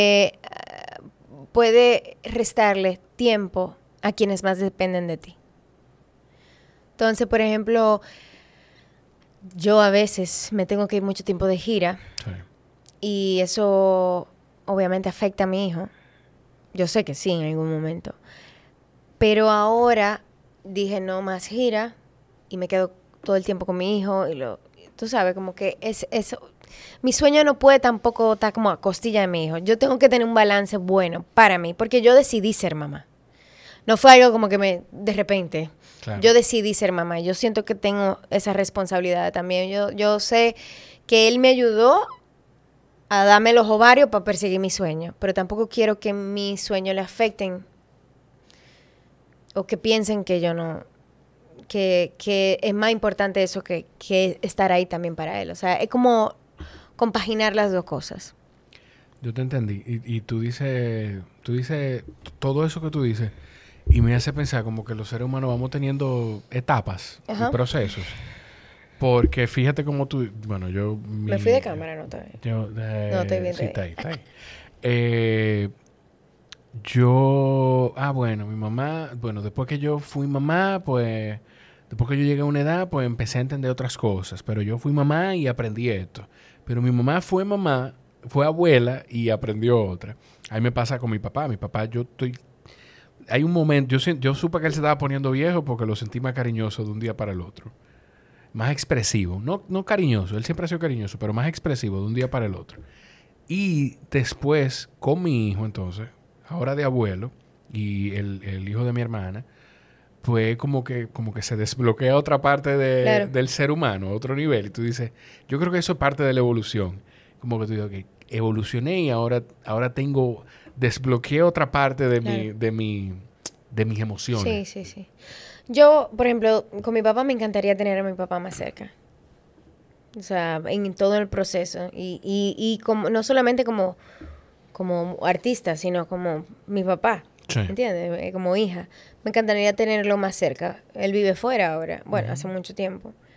puede restarle tiempo a quienes más dependen de ti. Entonces, por ejemplo, yo a veces me tengo que ir mucho tiempo de gira sí. y eso obviamente afecta a mi hijo. Yo sé que sí en algún momento. Pero ahora dije no más gira y me quedo todo el tiempo con mi hijo y tú sabes, como que eso. Mi sueño no puede tampoco estar como a costilla de mi hijo. Yo tengo que tener un balance bueno para mí, porque yo decidí ser mamá. No fue algo como que de repente. Claro. Yo decidí ser mamá. Yo siento que tengo esa responsabilidad también. Yo sé que él me ayudó a darme los ovarios para perseguir mi sueño, pero tampoco quiero que mis sueños le afecten o que piensen que yo no, que es más importante eso que estar ahí también para él. O sea, es como compaginar las dos cosas. Yo te entendí. Y tú dices todo eso que tú dices y me hace pensar como que los seres humanos vamos teniendo etapas Ajá. y procesos. Porque fíjate cómo tú... Bueno, yo... Me fui de cámara, ¿no? Todavía. No, estoy bien. Sí, está ahí. Bueno, mi mamá... Bueno, después que yo fui mamá, pues... Después que yo llegué a una edad, pues empecé a entender otras cosas. Pero yo fui mamá y aprendí esto. Pero mi mamá, fue abuela y aprendió otra. A mí me pasa con mi papá. Mi papá, hay un momento... Yo supe que él se estaba poniendo viejo porque lo sentí más cariñoso de un día para el otro. Más expresivo. No cariñoso. Él siempre ha sido cariñoso, pero más expresivo de un día para el otro. Y después, con mi hijo, entonces, ahora de abuelo, y el hijo de mi hermana, pues como que se desbloquea otra parte Claro. del ser humano, otro nivel. Y tú dices, yo creo que eso es parte de la evolución. Como que tú dices, que evolucioné y ahora desbloqueé otra parte de Claro. de mis emociones. Sí. Yo, por ejemplo, con mi papá me encantaría tener a mi papá más cerca. O sea, en todo el proceso. Y como, no solamente como artista, sino como mi papá. Sí. ¿Entiendes? Como hija. Me encantaría tenerlo más cerca. Él vive fuera ahora. Bueno, hace mucho tiempo.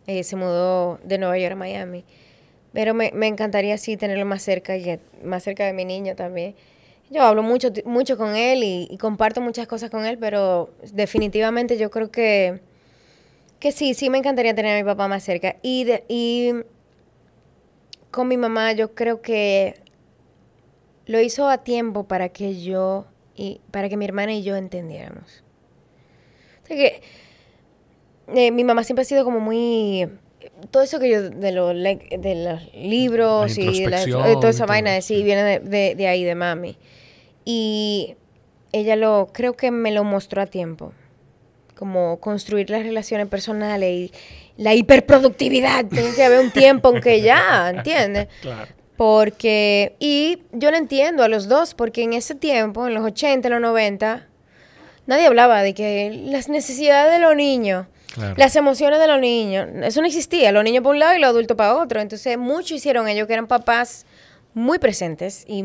Se mudó de Nueva York a Miami. Pero me encantaría sí tenerlo más cerca y más cerca de mi niño también. Yo hablo mucho con él y comparto muchas cosas con él, pero definitivamente yo creo que sí me encantaría tener a mi papá más cerca. Y con mi mamá yo creo que lo hizo a tiempo para que para que mi hermana y yo entendiéramos. O sea que mi mamá siempre ha sido como muy... Todo eso que yo, de los libros y de toda esa vaina, sí, viene de ahí, de mami. Y ella creo que me lo mostró a tiempo. Como construir las relaciones personales y la hiperproductividad. Tiene que haber un tiempo en que ya, ¿entiendes? Claro. Y yo lo entiendo a los dos, porque en ese tiempo, en los 80, en los 90, nadie hablaba de que las necesidades de los niños, claro, las emociones de los niños, eso no existía. Los niños por un lado y los adultos para otro. Entonces, mucho hicieron ellos que eran papás muy presentes y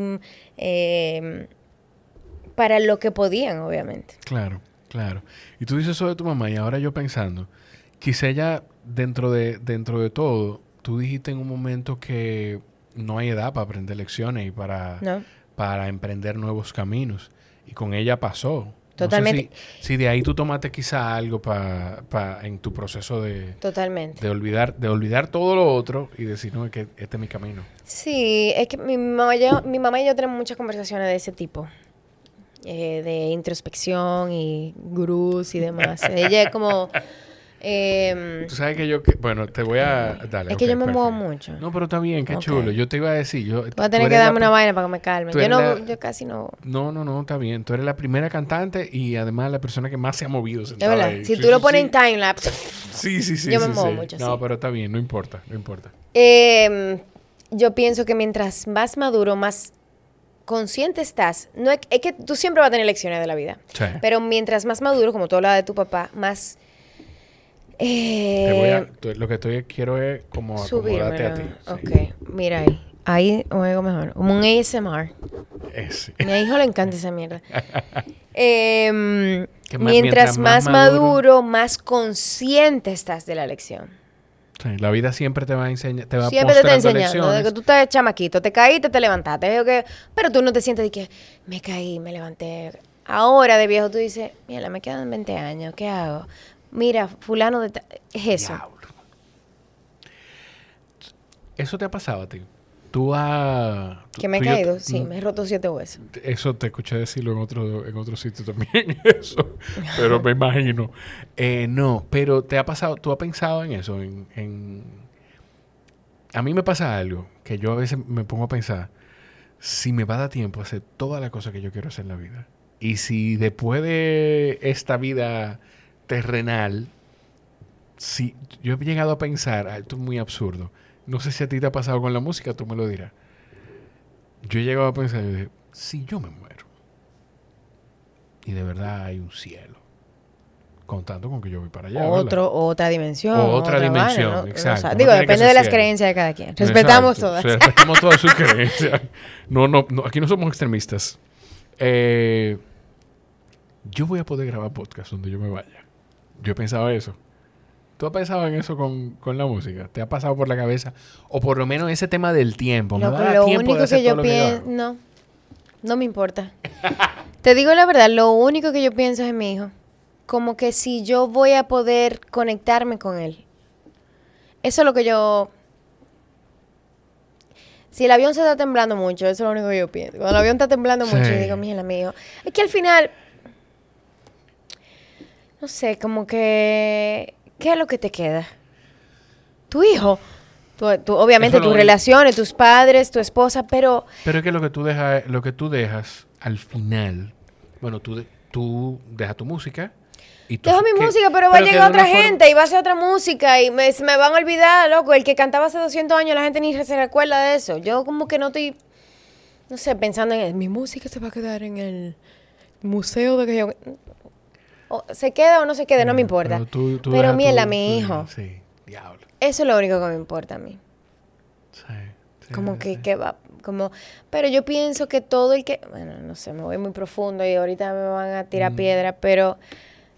para lo que podían, obviamente. Claro, claro. Y tú dices eso de tu mamá y ahora yo pensando, quizá ella dentro de todo, tú dijiste en un momento que no hay edad para aprender lecciones y para emprender nuevos caminos. Y con ella pasó. Totalmente. No sé si de ahí tú tomaste quizá algo en tu proceso de... Totalmente. De olvidar todo lo otro y decir, no, es que este es mi camino. Sí, es que mi mamá y yo tenemos muchas conversaciones de ese tipo. De introspección y gurús y demás. Ella es como... Tú sabes que bueno, te voy a... Dale, es que yo me muevo mucho. No, pero está bien, qué chulo. Yo te iba a decir... Voy a tener que darme una vaina para que me calme. Yo casi no... No, está bien. Tú eres la primera cantante y además la persona que más se ha movido sentada. Es verdad. Ahí. Si tú lo pones en timelapse... Sí. Yo me muevo mucho, No, pero está bien. No importa. Yo pienso que mientras más maduro, más consciente estás. No es que tú siempre vas a tener lecciones de la vida. Sí. Pero mientras más maduro, como tú hablabas de tu papá, más... lo que quiero es como acomodarte a ti. Ok, mira ahí. Ahí oigo mejor. Como un ASMR. A mi hijo le encanta esa mierda. Mientras más maduro, más consciente estás de la lección. Sí, la vida siempre te va a enseñar, te va siempre te está enseñando. lecciones. De que tú estás chamaquito, te caíste, te levantaste. Pero tú no te sientes de que me caí, me levanté. Ahora de viejo tú dices, mira, me quedan 20 años, ¿qué hago? Mira, fulano es eso. Diablo. ¿Eso te ha pasado a ti? ¿Que me he caído? Sí, me he roto 7 huesos. Eso te escuché decirlo en otro sitio también, eso. Pero me imagino. No, pero ¿te ha pasado? ¿Tú has pensado en eso? A mí me pasa algo que yo a veces me pongo a pensar si me va a dar tiempo a hacer todas las cosas que yo quiero hacer en la vida. Y si después de esta vida terrenal, si yo he llegado a pensar, esto es muy absurdo, no sé si a ti te ha pasado con la música, tú me lo dirás. Yo he llegado a pensar, si yo me muero y de verdad hay un cielo, contando con que yo voy para allá. Otra dimensión. Otra dimensión, ¿no? exacto. O sea, digo, depende de las creencias de cada quien. Respetamos todas. Respetamos todas sus creencias. No, aquí no somos extremistas. Yo voy a poder grabar podcast donde yo me vaya. Yo he pensado eso. ¿Tú has pensado en eso con la música? ¿Te ha pasado por la cabeza? O por lo menos ese tema del tiempo. Lo único que yo pienso... No me importa. Te digo la verdad, lo único que yo pienso es en mi hijo. Como que si yo voy a poder conectarme con él. Eso es lo que yo... Si el avión se está temblando mucho, eso es lo único que yo pienso. Cuando el avión está temblando mucho, yo digo, mira, mi hijo. Es que al final... No sé, como que... ¿Qué es lo que te queda? Tu hijo. Tú, obviamente, tus relaciones, tus padres, tu esposa, pero... Pero es que lo que tú dejas al final... Bueno, tú dejas tu música... Dejo mi música, pero va a llegar otra gente y va a hacer otra música y me van a olvidar, loco. El que cantaba hace 200 años, la gente ni se recuerda de eso. Yo como que no estoy, no sé, pensando en mi música se va a quedar en el museo de que yo... se queda o no se queda, no me importa. Pero mierda, mi hijo. Sí, diablo. Eso es lo único que me importa a mí. Sí, como que va... Pero yo pienso que todo el que... Bueno, no sé, me voy muy profundo y ahorita me van a tirar piedra, pero...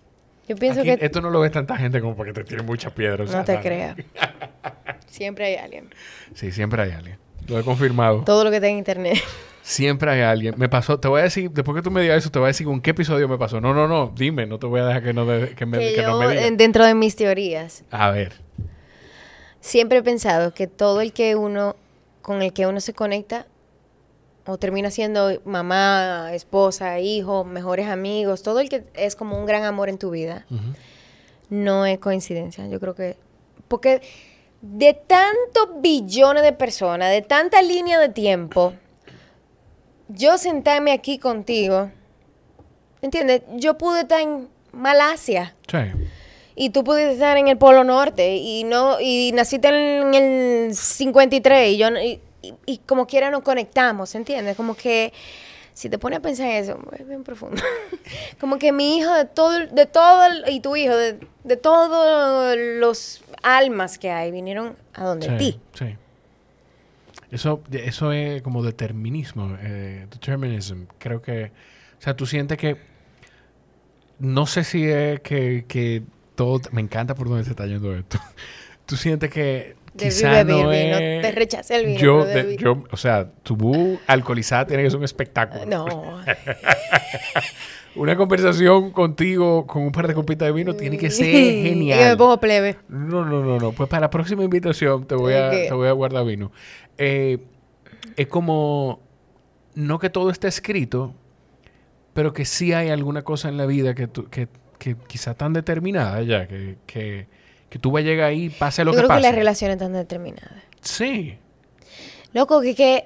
Yo pienso Aquí, que... esto no lo ve tanta gente como porque te tiene mucha piedra. O sea, No te nada. creas. Siempre hay alguien. Sí, siempre hay alguien. Lo he confirmado. Todo lo que está en internet. Siempre hay alguien. Me pasó, te voy a decir, después que tú me digas eso, te voy a decir con qué episodio me pasó. No, dime, no te voy a dejar que no, que no me digas. Dentro de mis teorías, A ver. siempre he pensado que todo el que uno, con el que uno se conecta, o termina siendo mamá, esposa, hijo, mejores amigos, todo el que es como un gran amor en tu vida, no es coincidencia. Yo creo que... Porque de tantos billones de personas, de tanta línea de tiempo, yo sentarme aquí contigo, ¿entiendes? Yo pude estar en Malasia. Sí. Y tú pudiste estar en el Polo Norte y naciste en el 53 y yo y como quiera nos conectamos, ¿entiendes? Como que si te pones a pensar en eso, es bien profundo. Como que mi hijo y tu hijo de todos los almas que hay vinieron a donde ti. Sí. Eso es como determinismo, determinism. Creo que, o sea, tú sientes que, no sé si es que todo, me encanta por dónde se está yendo esto. Tú sientes que quizá no es... No te rechacé el vino. O sea, tu alcoholizada tiene que ser un espectáculo. No. Una conversación contigo con un par de copitas de vino tiene que ser genial. Y me pongo plebe. No. Pues para la próxima invitación te voy a guardar vino. Es como... No que todo esté escrito, pero que sí hay alguna cosa en la vida que quizá tan determinada ya, que tú vas a llegar ahí, pase lo que pase. Yo creo que las relaciones están determinadas. Sí. Loco,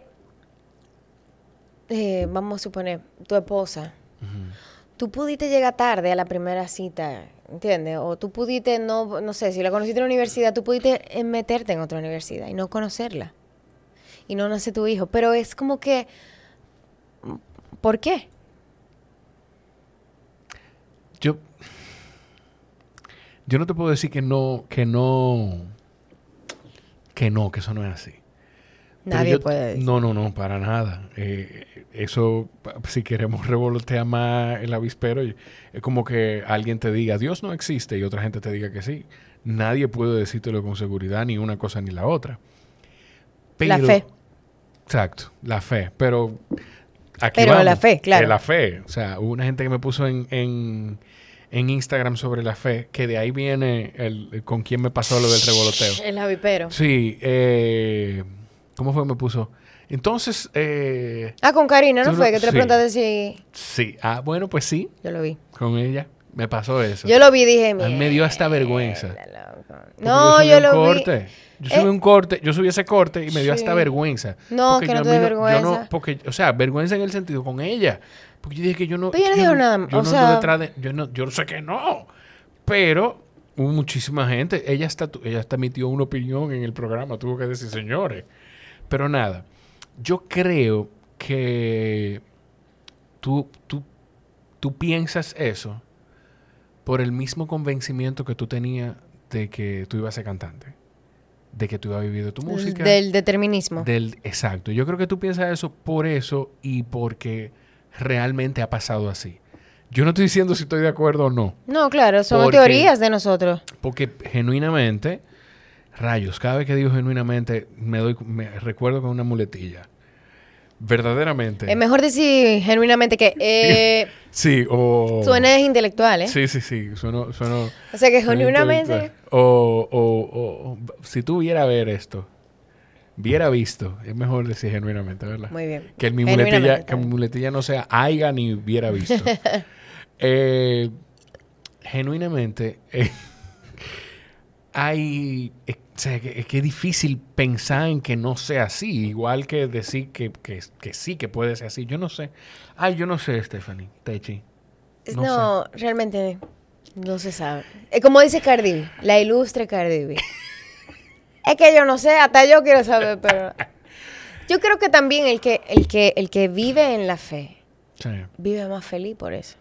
vamos a suponer, tu esposa, tú pudiste llegar tarde a la primera cita, ¿entiendes? O tú pudiste, no sé, si la conociste en la universidad, tú pudiste meterte en otra universidad y no conocerla. Y no nace tu hijo. Pero es como que, ¿por qué? Yo no te puedo decir que eso no es así. Nadie puede decir. No, para nada. Eso, si queremos revolotear más el avispero, es como que alguien te diga, Dios no existe, y otra gente te diga que sí. Nadie puede decírtelo con seguridad, ni una cosa ni la otra. La fe. Exacto, la fe. Pero aquí Pero vamos, la fe, claro. La fe. O sea, hubo una gente que me puso en Instagram sobre la fe, que de ahí viene con quién me pasó lo del revoloteo. El avipero. Sí, ¿cómo fue que me puso? Entonces, con Karina, ¿no fue? Que te le preguntaste si... Sí, bueno, pues sí. Yo lo vi. Con ella, me pasó eso. Yo lo vi y dije, a mí me dio hasta vergüenza. No, yo lo vi. Yo subí ese corte y me dio hasta vergüenza. No, que no te dé vergüenza. O sea, vergüenza en el sentido con ella. Porque yo dije que yo no... Pero ella no dijo nada más. Yo sé que no. Pero hubo muchísima gente. Ella hasta emitió una opinión en el programa. Tuvo que decir, señores. Pero nada. Yo creo que tú piensas eso por el mismo convencimiento que tú tenías de que tú ibas a ser cantante. De que tú ibas a vivir de tu música. Del determinismo. Exacto. Yo creo que tú piensas eso por eso y porque realmente ha pasado así. Yo no estoy diciendo si estoy de acuerdo o no. No, claro. Son teorías de nosotros. Porque genuinamente, rayos, cada vez que digo genuinamente, me recuerdo con una muletilla. Verdaderamente. Es mejor decir genuinamente que... sí, o... Suena intelectual, ¿eh? Sí. Sueno o sea que genuinamente... O si tú vieras ver esto, viera visto, es mejor decir genuinamente, ¿verdad? Muy bien. Que mi muletilla no sea haiga ni viera visto. Genuinamente, hay... O sea, que es difícil pensar en que no sea así. Igual que decir que sí, que puede ser así. Yo no sé. Yo no sé, Stephanie, Techi. No, realmente no se sabe. Como dice Cardi B, la ilustre Cardi B. Es que yo no sé, hasta yo quiero saber, pero... Yo creo que también el que vive en la fe, sí, vive más feliz por eso.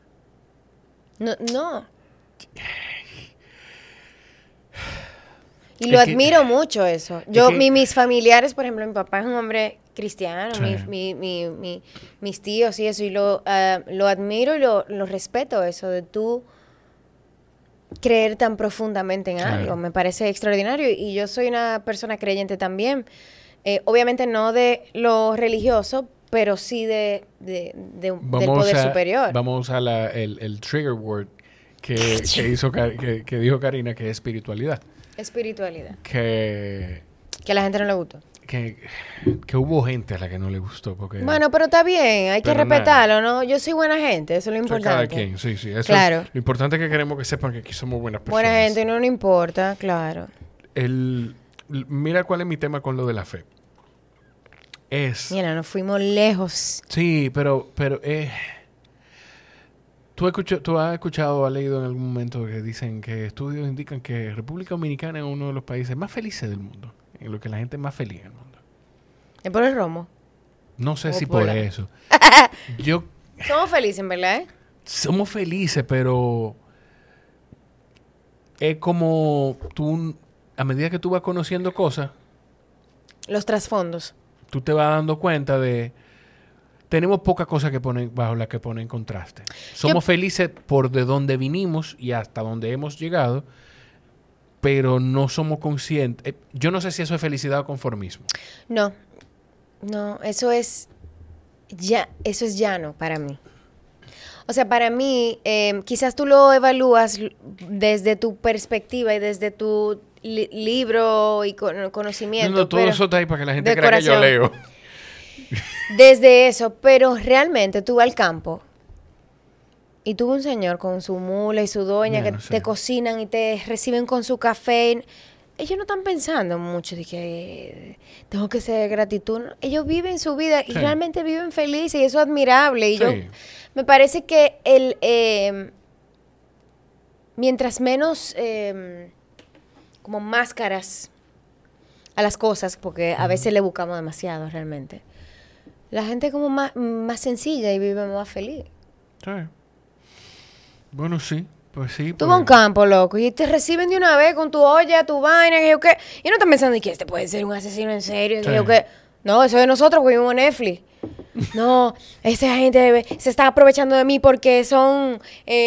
No. Y lo admiro mucho eso. Mis familiares, por ejemplo, mi papá es un hombre cristiano, sí, mis tíos y eso, y lo admiro y lo respeto eso de tú creer tan profundamente en Claro. algo. Me parece extraordinario y yo soy una persona creyente también. Obviamente no de lo religioso, pero sí del poder superior. Vamos a usar el trigger word que dijo Karina, que es espiritualidad. Espiritualidad. Que Que a la gente no le gustó. que hubo gente a la que no le gustó. Porque Bueno, pero está bien, hay que Pero respetarlo, ¿no? Yo soy buena gente, eso es lo o sea, importante. cada quien, sí. Eso Claro. es, lo importante es que queremos que sepan que aquí somos buenas personas. Buena gente, no importa, claro. Mira cuál es mi tema con lo de la fe. Mira, nos fuimos lejos. Sí, pero ¿tú has escuchado o has leído en algún momento que dicen que estudios indican que República Dominicana es uno de los países más felices del mundo? En lo que la gente es más feliz en el mundo. ¿Es por el romo? No sé O si por por la- eso. Yo Somos felices, en verdad, ¿eh? somos felices, pero es como tú, a medida que tú vas conociendo cosas, Los trasfondos. tú te vas dando cuenta de... Tenemos pocas cosas que ponen bajo las que ponen contraste. Somos felices por de dónde vinimos y hasta donde hemos llegado, pero no somos conscientes. Yo no sé si eso es felicidad o conformismo. No, eso es llano para mí. O sea, para mí, quizás tú lo evalúas desde tu perspectiva y desde tu libro y conocimiento. No, todo pero- eso está ahí para que la gente de crea que yo corazón. leo. Desde eso, pero realmente tú vas al campo y tú ves un señor con su mula y su doña Ya, que no sé. te cocinan y te reciben con su café. Ellos no están pensando mucho de que tengo que ser gratitud. No, ellos viven su vida y Sí. realmente viven felices y eso es admirable. Y Sí. yo me parece que mientras menos como máscaras a las cosas, porque a veces le buscamos demasiado realmente. La gente es como más sencilla y vive más feliz. Sí. Bueno, sí. Pues sí. Tú vas a un campo, loco, y te reciben de una vez con tu olla, tu vaina, que yo qué. Y no están pensando que este puede ser un asesino en serio, que Sí. yo qué. No, eso es de nosotros, que vivimos en Netflix. No, esa gente se está aprovechando de mí porque son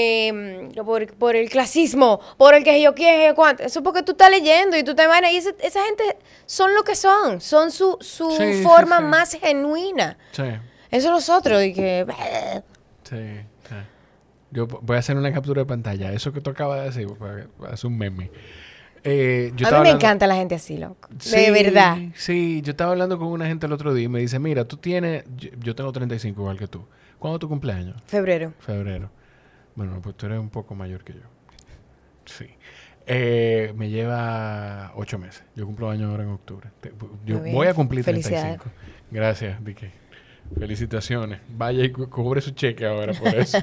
por el clasismo, por el que yo quiero, cuánto. Eso es porque tú estás leyendo y tú te imaginas. Y esa gente son lo que son su Sí, forma sí, sí. más genuina. Sí. Eso es nosotros, y que... Sí. Yo voy a hacer una captura de pantalla. Eso que tú acabas de decir, para hacer un meme. Yo A mí estaba me hablando- encanta la gente así, loco. De Sí, verdad. Sí, yo estaba hablando con una gente el otro día y me dice, mira, tú tienes... Yo tengo 35 igual que tú. ¿Cuándo es tu cumpleaños? Febrero. Febrero. Bueno, pues tú eres un poco mayor que yo. Sí. Me lleva 8 meses. Yo cumplo años ahora en octubre. Yo Muy bien. voy a cumplir Felicidades. 35. Gracias, Dicky. Felicitaciones. Vaya y cobre su cheque ahora por eso.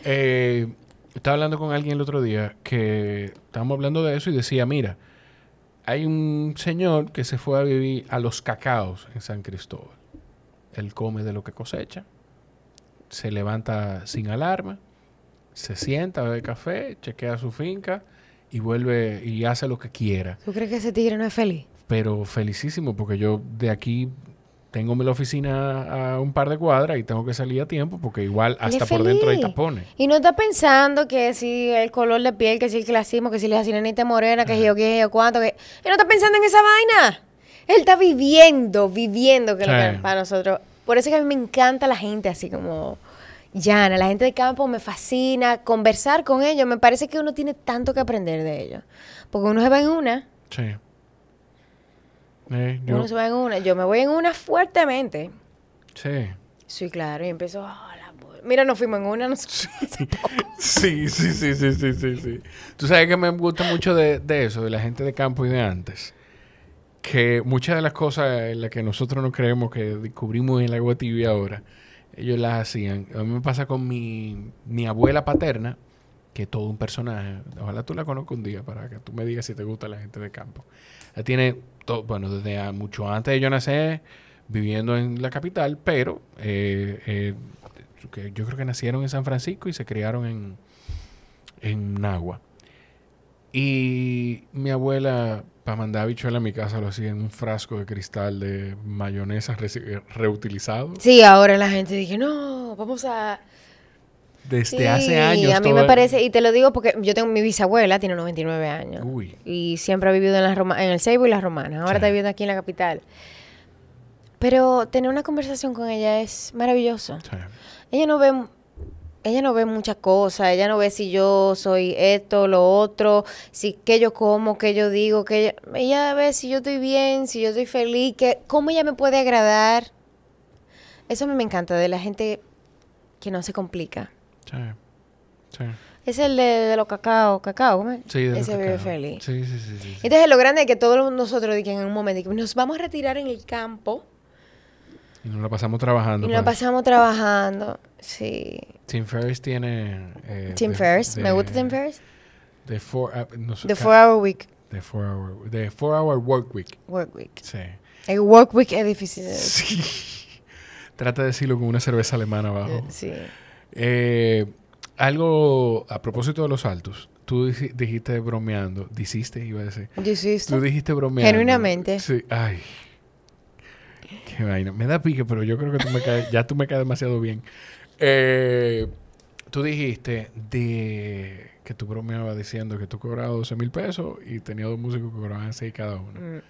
Estaba hablando con alguien el otro día que estábamos hablando de eso y decía, mira, hay un señor que se fue a vivir a Los Cacaos en San Cristóbal. Él come de lo que cosecha, se levanta sin alarma, se sienta, bebe café, chequea su finca y vuelve y hace lo que quiera. ¿Tú crees que ese tigre no es feliz? Pero felicísimo porque yo de aquí tengo mi oficina a un par de cuadras y tengo que salir a tiempo porque igual hasta es por dentro hay feliz. tapones. Y no está pensando que si el color de piel, que si el clasismo, que si la sirenita morena, que si yo qué, yo cuánto, que... Él no está pensando en esa vaina. Él está viviendo, que es lo Sí. que para nosotros. Por eso es que a mí me encanta la gente así como llana, la gente de campo me fascina, conversar con ellos, me parece que uno tiene tanto que aprender de ellos. Porque uno se va en una, Sí. uno se va en una, yo me voy en una fuertemente. Sí. Sí, claro, y empiezo, mira, nos fuimos en una, Sí. Tú sabes que me gusta mucho de eso, de la gente de campo y de antes. Que muchas de las cosas en las que nosotros no creemos que descubrimos en el agua tibia ahora, ellos las hacían. A mí me pasa con mi abuela paterna, que es todo un personaje. Ojalá tú la conozcas un día para que tú me digas si te gusta la gente de campo. Ella tiene todo, bueno, desde mucho antes de yo nacer, viviendo en la capital, pero que yo creo que nacieron en San Francisco y se criaron en Nagua. Y mi abuela, para mandar habichuela a mi casa, lo hacía en un frasco de cristal de mayonesa reutilizado. Sí, ahora la gente dice, no, vamos a desde hace años. A mí me parece, y te lo digo porque yo tengo mi bisabuela, tiene 99 años. Uy. Y siempre ha vivido en el Seibo y las Romanas. Ahora está viviendo aquí en la capital. Pero tener una conversación con ella es maravilloso. Sí. Ella no ve muchas cosas, ella no ve si yo soy esto, lo otro, si qué yo como, qué yo digo, ella ve si yo estoy bien, si yo estoy feliz, cómo ella me puede agradar. Eso a mí me encanta de la gente que no se complica. Sí. Sí. Es el de los cacao, ¿cómo es? Sí, de ese los vive cacao. feliz. Sí. Entonces lo grande es que todos nosotros en un momento nos vamos a retirar en el campo. Y nos la pasamos trabajando. Y nos la pasamos trabajando, sí. Tim Ferriss tiene... Tim Ferriss, me gusta Tim Ferriss. The 4 Hour Week. The 4 Hour Work Week. Work Week. Sí. El Work Week es difícil de decir. Sí. Trata de decirlo con una cerveza alemana abajo. Sí. Algo a propósito de los saltos. Tú dijiste bromeando. Iba a decir. ¿Dijiste? Tú dijiste bromeando. Genuinamente. Sí. Ay. Qué vaina. Me da pique, pero yo creo que tú me caes demasiado bien. Tú dijiste que tú bromeabas diciendo que tú cobrabas 12,000 pesos y tenía 2 músicos que cobraban 6 cada uno.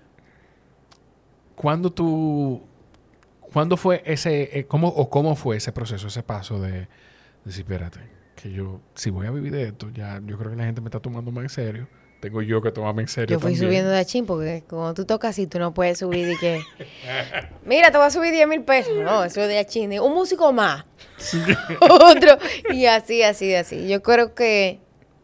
¿Cuándo fue ese... cómo fue ese proceso, ese paso de decir, espérate, que si voy a vivir de esto, ya yo creo que la gente me está tomando más en serio. Tengo yo que tomarme en serio. Yo fui también. subiendo de achín porque cuando tú tocas así, tú no puedes subir de que... Mira, te voy a subir 10,000 pesos. No, eso es de achín. Un músico más. Sí. Otro. Y así. Yo creo que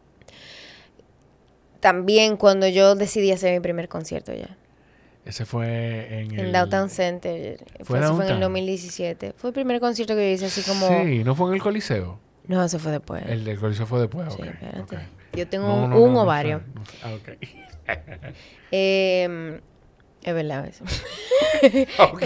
también cuando yo decidí hacer mi primer concierto ya. Ese fue en el... Downtown Center. Fue en el 2017. Fue el primer concierto que yo hice así como... Sí, ¿no fue en el Coliseo? No, eso fue después. El del Coliseo fue después, sí, ok. Okay. Yo tengo un ovario. Ok. Es verdad eso. Ok.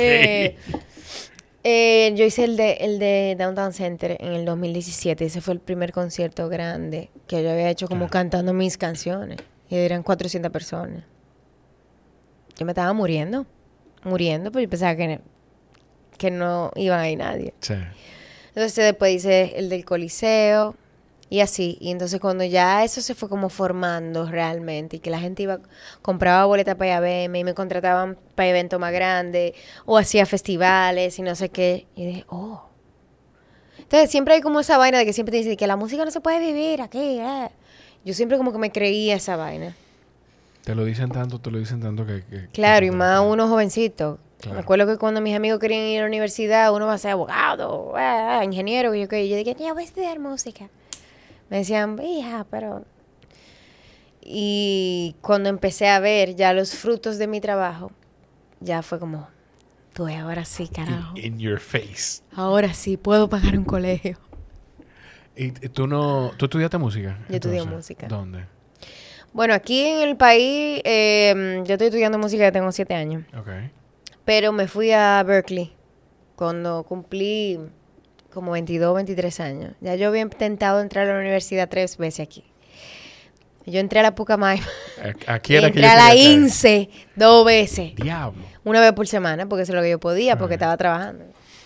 Yo hice el de Downtown Center en el 2017. Ese fue el primer concierto grande que yo había hecho como cantando mis canciones. Y eran 400 personas. Yo me estaba muriendo, pero yo pensaba que no iban a ir nadie. Sí. Entonces después hice el del Coliseo y así. Y entonces cuando ya eso se fue como formando realmente y que la gente compraba boletas para ir a verme y me contrataban para eventos más grandes o hacía festivales y no sé qué. Y dije, oh. Entonces siempre hay como esa vaina de que siempre te dicen que la música no se puede vivir aquí. Yo siempre como que me creía esa vaina. Te lo dicen tanto que claro, y más uno jovencito. Claro. Me acuerdo que cuando mis amigos querían ir a la universidad, uno va a ser abogado, ingeniero, y yo dije, yo voy a estudiar música. Me decían, hija, pero... Y cuando empecé a ver ya los frutos de mi trabajo, ya fue como, ahora sí, carajo. In your face. Ahora sí, puedo pagar un colegio. ¿Y tú estudiaste música? Yo estudié música. ¿Dónde? Bueno, aquí en el país, yo estoy estudiando música ya tengo 7 años. Okay. Pero me fui a Berkeley cuando cumplí como 22, 23 años. Ya yo había intentado entrar a la universidad 3 veces aquí. Yo entré a la Pucamaima. Aquí era entré a la INSE 2 veces. Diablo. 1 vez por semana, porque eso es lo que yo podía, porque Okay. estaba trabajando.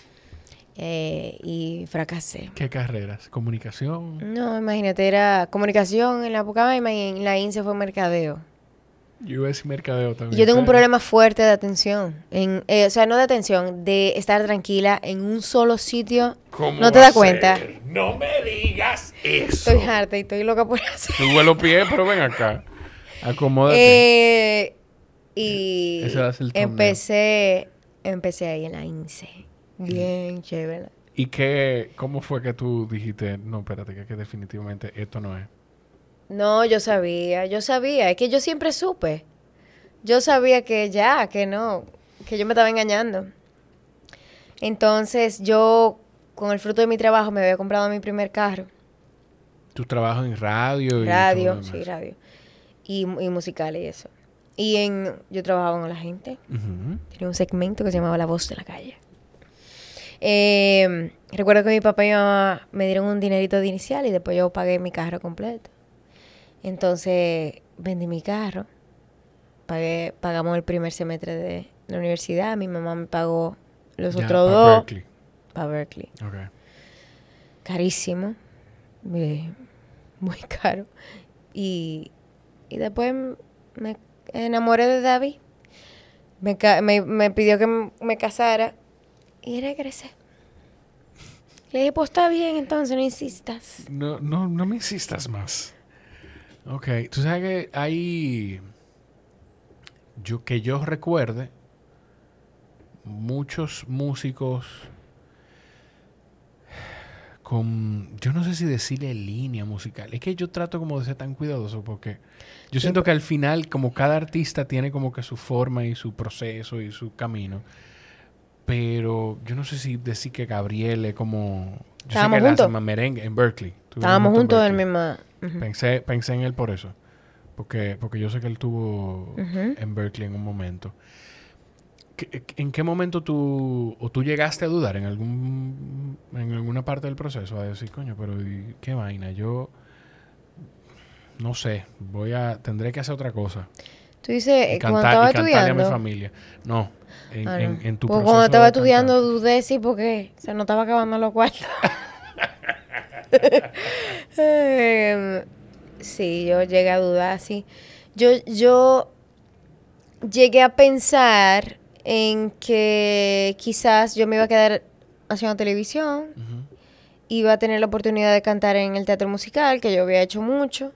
Y fracasé. ¿Qué carreras? ¿Comunicación? No, imagínate, era comunicación en la Pucamaima y en la INSE fue mercadeo. US mercadeo también. Y yo tengo un problema fuerte de atención. O sea, no de atención, de estar tranquila en un solo sitio. ¿Cómo ¿No te das cuenta? No me digas eso. Estoy harta y estoy loca por hacer. Sube los pies, pero ven acá. Acomódate. Y Ese va a ser el empecé ahí en la INSE. Bien chévere. ¿Y cómo fue que tú dijiste, no, espérate, que definitivamente esto no es? No, yo sabía. Es que yo siempre supe. Yo sabía que no, que yo me estaba engañando. Entonces yo, con el fruto de mi trabajo, me había comprado mi primer carro. ¿Tu trabajo en radio? Radio, sí, radio. Y musical y eso. Yo trabajaba con la gente. Uh-huh. Tenía un segmento que se llamaba La Voz de la Calle. Recuerdo que mi papá y mi mamá me dieron un dinerito de inicial y después yo pagué mi carro completo. Entonces vendí mi carro, pagamos el primer semestre de la universidad, mi mamá me pagó los otros 2 para Berkeley. Okay. carísimo, muy caro. Y después me enamoré de David. Me pidió que me casara y regresé. Le dije, pues está bien, entonces no insistas. No me insistas más. Ok, tú sabes que hay... que yo recuerde, muchos músicos con... Yo no sé si decirle línea musical. Es que yo trato como de ser tan cuidadoso porque yo siento que al final, como cada artista tiene como que su forma y su proceso y su camino. Pero yo no sé si decir que Gabriel es como... Yo Estábamos sé que él juntos. hace más merengue en Berkeley. Estábamos juntos en el mismo... Pensé en él por eso. Porque yo sé que él estuvo en Berkeley en un momento. ¿En qué momento tú llegaste a dudar en alguna parte del proceso? A decir, coño, pero qué vaina, yo no sé, tendré que hacer otra cosa. Tú dices, Y cuando estaba cantarle a mi estudiando... familia. No, no. en tu pues proceso cuando estaba de estudiando cantar. dudé, sí, porque se nos estaba acabando los cuartos. Sí, yo llegué a dudar, sí. Yo llegué a pensar en que quizás yo me iba a quedar haciendo televisión, iba a tener la oportunidad de cantar en el teatro musical, que yo había hecho mucho.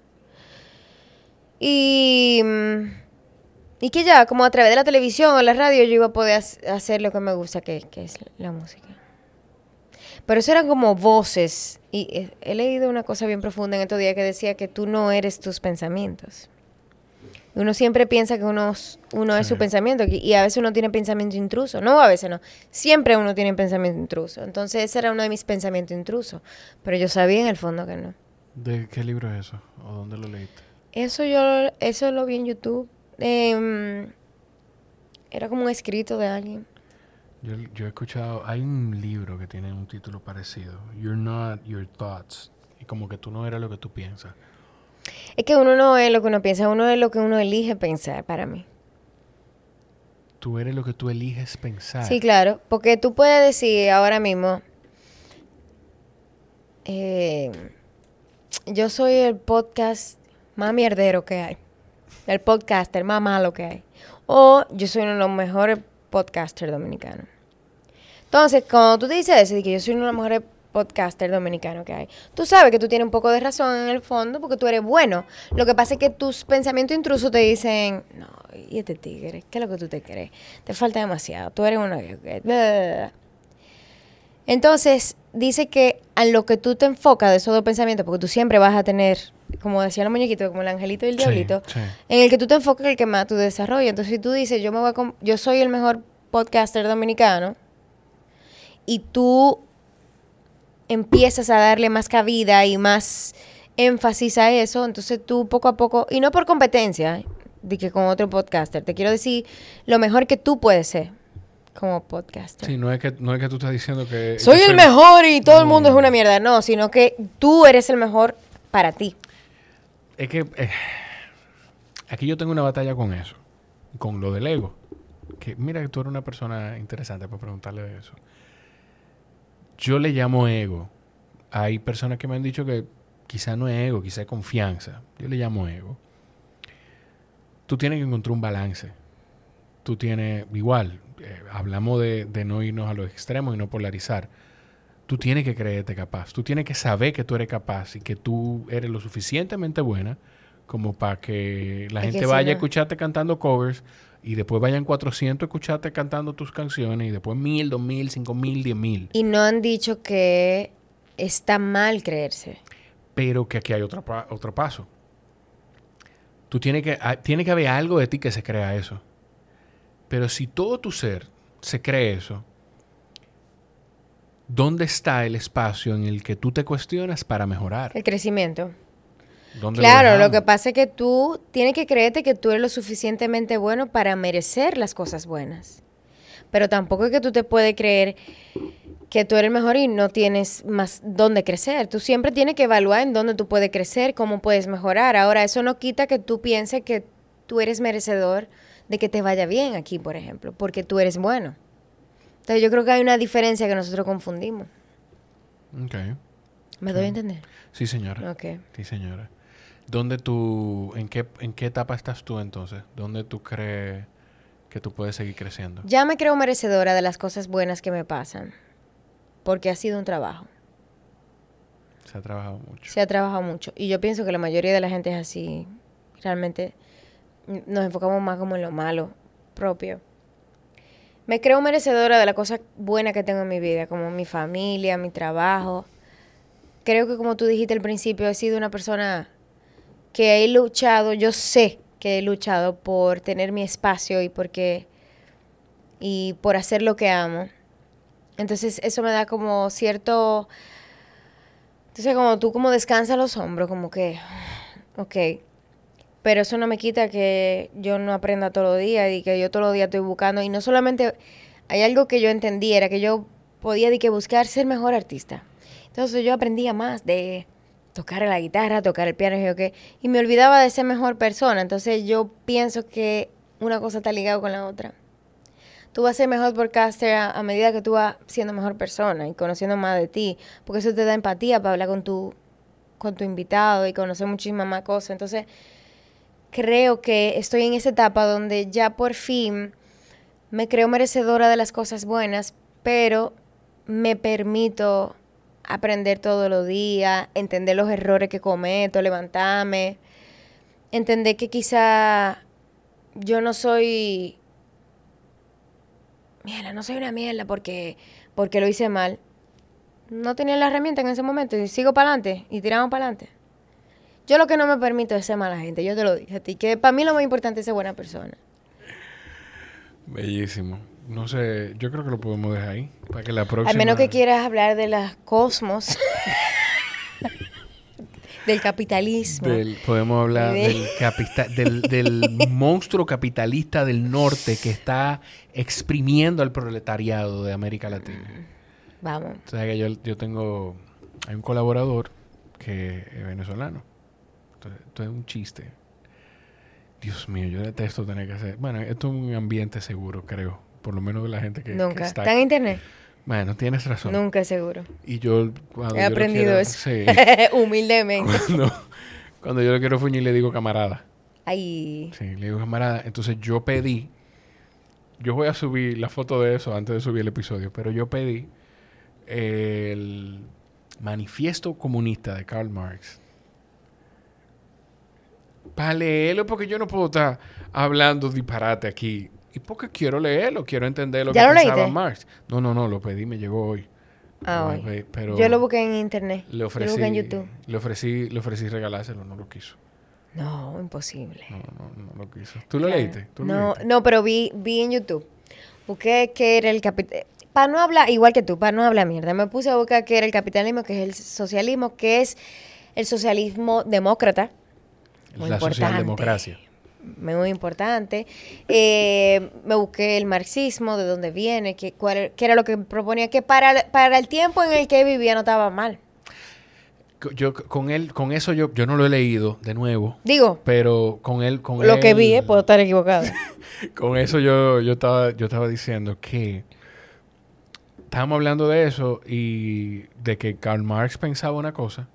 Y que ya, como a través de la televisión o la radio, yo iba a poder hacer lo que me gusta, que es la música. Pero eso eran como voces. Y he leído una cosa bien profunda en estos días que decía que tú no eres tus pensamientos. Uno siempre piensa que uno es su pensamiento y a veces uno tiene pensamiento intruso. No, a veces no. Siempre uno tiene pensamiento intruso. Entonces ese era uno de mis pensamientos intrusos. Pero yo sabía en el fondo que no. ¿De qué libro es eso? ¿O dónde lo leíste? Eso lo vi en YouTube. Era como un escrito de alguien. Yo he escuchado, hay un libro que tiene un título parecido, You're Not Your Thoughts, y como que tú no eres lo que tú piensas. Es que uno no es lo que uno piensa, uno es lo que uno elige pensar, para mí. Tú eres lo que tú eliges pensar. Sí, claro, porque tú puedes decir ahora mismo, yo soy el podcast más mierdero que hay, el podcaster más malo que hay, o yo soy uno de los mejores podcasters dominicanos. Entonces, cuando tú te dices eso, de que yo soy uno de los mejores podcasters dominicanos que hay, tú sabes que tú tienes un poco de razón en el fondo porque tú eres bueno. Lo que pasa es que tus pensamientos intrusos te dicen, no, ¿y este tigre? ¿Qué es lo que tú te crees? Te falta demasiado, tú eres una... Entonces, dice que a lo que tú te enfocas de esos dos pensamientos, porque tú siempre vas a tener, como decían los muñequitos, como el angelito y el diablito, sí. en el que tú te enfocas es el que más tú desarrollas. Entonces, si tú dices, yo soy el mejor podcaster dominicano, y tú empiezas a darle más cabida y más énfasis a eso, entonces tú poco a poco, y no por competencia, de que con otro podcaster, te quiero decir lo mejor que tú puedes ser como podcaster. Sí, no es que tú estás diciendo que... Soy el mejor y todo el mundo es una mierda, no, sino que tú eres el mejor para ti. Es que aquí yo tengo una batalla con eso, con lo del ego. Que mira que tú eres una persona interesante para preguntarle de eso. Yo le llamo ego. Hay personas que me han dicho que quizá no es ego, quizá es confianza. Yo le llamo ego. Tú tienes que encontrar un balance. Tú tienes, igual, hablamos de no irnos a los extremos y no polarizar. Tú tienes que creerte capaz. Tú tienes que saber que tú eres capaz y que tú eres lo suficientemente buena como para que la gente vaya a escucharte cantando covers y después vayan 400 a escucharte cantando tus canciones y después 1000, 2000, 5000, 10,000. Y no han dicho que está mal creerse. Pero que aquí hay otro paso. Tú tiene que haber algo de ti que se crea eso. Pero si todo tu ser se cree eso, ¿dónde está el espacio en el que tú te cuestionas para mejorar? El crecimiento. ¿Dónde Claro, lo que pasa es que tú tienes que creerte que tú eres lo suficientemente bueno para merecer las cosas buenas. Pero tampoco es que tú te puedes creer que tú eres mejor y no tienes más dónde crecer. Tú siempre tienes que evaluar en dónde tú puedes crecer, cómo puedes mejorar. Ahora, eso no quita que tú pienses que tú eres merecedor de que te vaya bien aquí, por ejemplo, porque tú eres bueno. Entonces, yo creo que hay una diferencia que nosotros confundimos. Ok. ¿Me doy a entender? Sí, señora. Ok. Sí, señora. en qué etapa estás tú entonces? ¿Dónde tú crees que tú puedes seguir creciendo? Ya me creo merecedora de las cosas buenas que me pasan, porque ha sido un trabajo. Se ha trabajado mucho. Se ha trabajado mucho. Y yo pienso que la mayoría de la gente es así. Realmente nos enfocamos más como en lo malo propio. Me creo merecedora de las cosas buenas que tengo en mi vida, como mi familia, mi trabajo. Creo que como tú dijiste al principio, he sido una persona que he luchado, yo sé que he luchado por tener mi espacio y por hacer lo que amo. Entonces eso me da como cierto, entonces como tú como descansas los hombros, como que, ok, pero eso no me quita que yo no aprenda todos los días y que yo todos los días estoy buscando, y no solamente, hay algo que yo entendí, era que yo podía de que buscar ser mejor artista. Entonces yo aprendía más de tocar la guitarra, tocar el piano y me olvidaba de ser mejor persona. Entonces yo pienso que una cosa está ligada con la otra. Tú vas a ser mejor podcaster a medida que tú vas siendo mejor persona y conociendo más de ti, porque eso te da empatía para hablar con tu invitado y conocer muchísimas más cosas. Entonces creo que estoy en esa etapa donde ya por fin me creo merecedora de las cosas buenas, pero me permito aprender todos los días, entender los errores que cometo, levantarme, entender que quizá yo no soy una mierda porque lo hice mal. No tenía la herramienta en ese momento y sigo para adelante y tiramos para adelante. Yo lo que no me permito es ser mala gente, yo te lo dije a ti, que para mí lo más importante es ser buena persona. Bellísimo. No sé, yo creo que lo podemos dejar ahí. Para que la próxima... Al menos que quieras hablar de las cosmos. Del capitalismo. Podemos hablar del monstruo capitalista del norte que está exprimiendo al proletariado de América Latina. Vamos. O sea que yo tengo... Hay un colaborador que es venezolano. Entonces, esto es un chiste. Dios mío, yo detesto tener que hacer... Bueno, esto es un ambiente seguro, creo. Por lo menos de la gente que Nunca. está... ¿Está en internet? Bueno, tienes razón. Nunca es seguro. Y yo... Cuando he aprendido eso. Sí. Humildemente. Cuando yo lo quiero fuñir le digo camarada. Ay. Sí, le digo camarada. Entonces yo pedí... Yo voy a subir la foto de eso antes de subir el episodio. Pero yo pedí el Manifiesto Comunista de Karl Marx. Para leerlo, porque yo no puedo estar hablando disparate aquí. Y porque quiero leerlo, quiero entender lo que pensaba Marx. No, lo pedí, me llegó hoy. Hoy. Pero yo lo busqué en internet. Le ofrecí, lo busqué en YouTube. Le ofrecí regalárselo, no lo quiso. No, imposible. No lo quiso. ¿Tú lo leíste? No, pero vi en YouTube. Busqué qué era el capitalismo. Para no hablar, igual que tú, para no hablar mierda, me puse a buscar qué era el capitalismo, qué es el socialismo, qué es el socialismo demócrata. Muy la socialdemocracia. Muy importante. Me busqué el marxismo, de dónde viene, qué era lo que proponía, que para el tiempo en el que vivía no estaba mal. Yo con eso yo no lo he leído de nuevo. Digo, pero lo que vi, puedo estar equivocado. Con eso yo estaba diciendo que estábamos hablando de eso y de que Karl Marx pensaba una cosa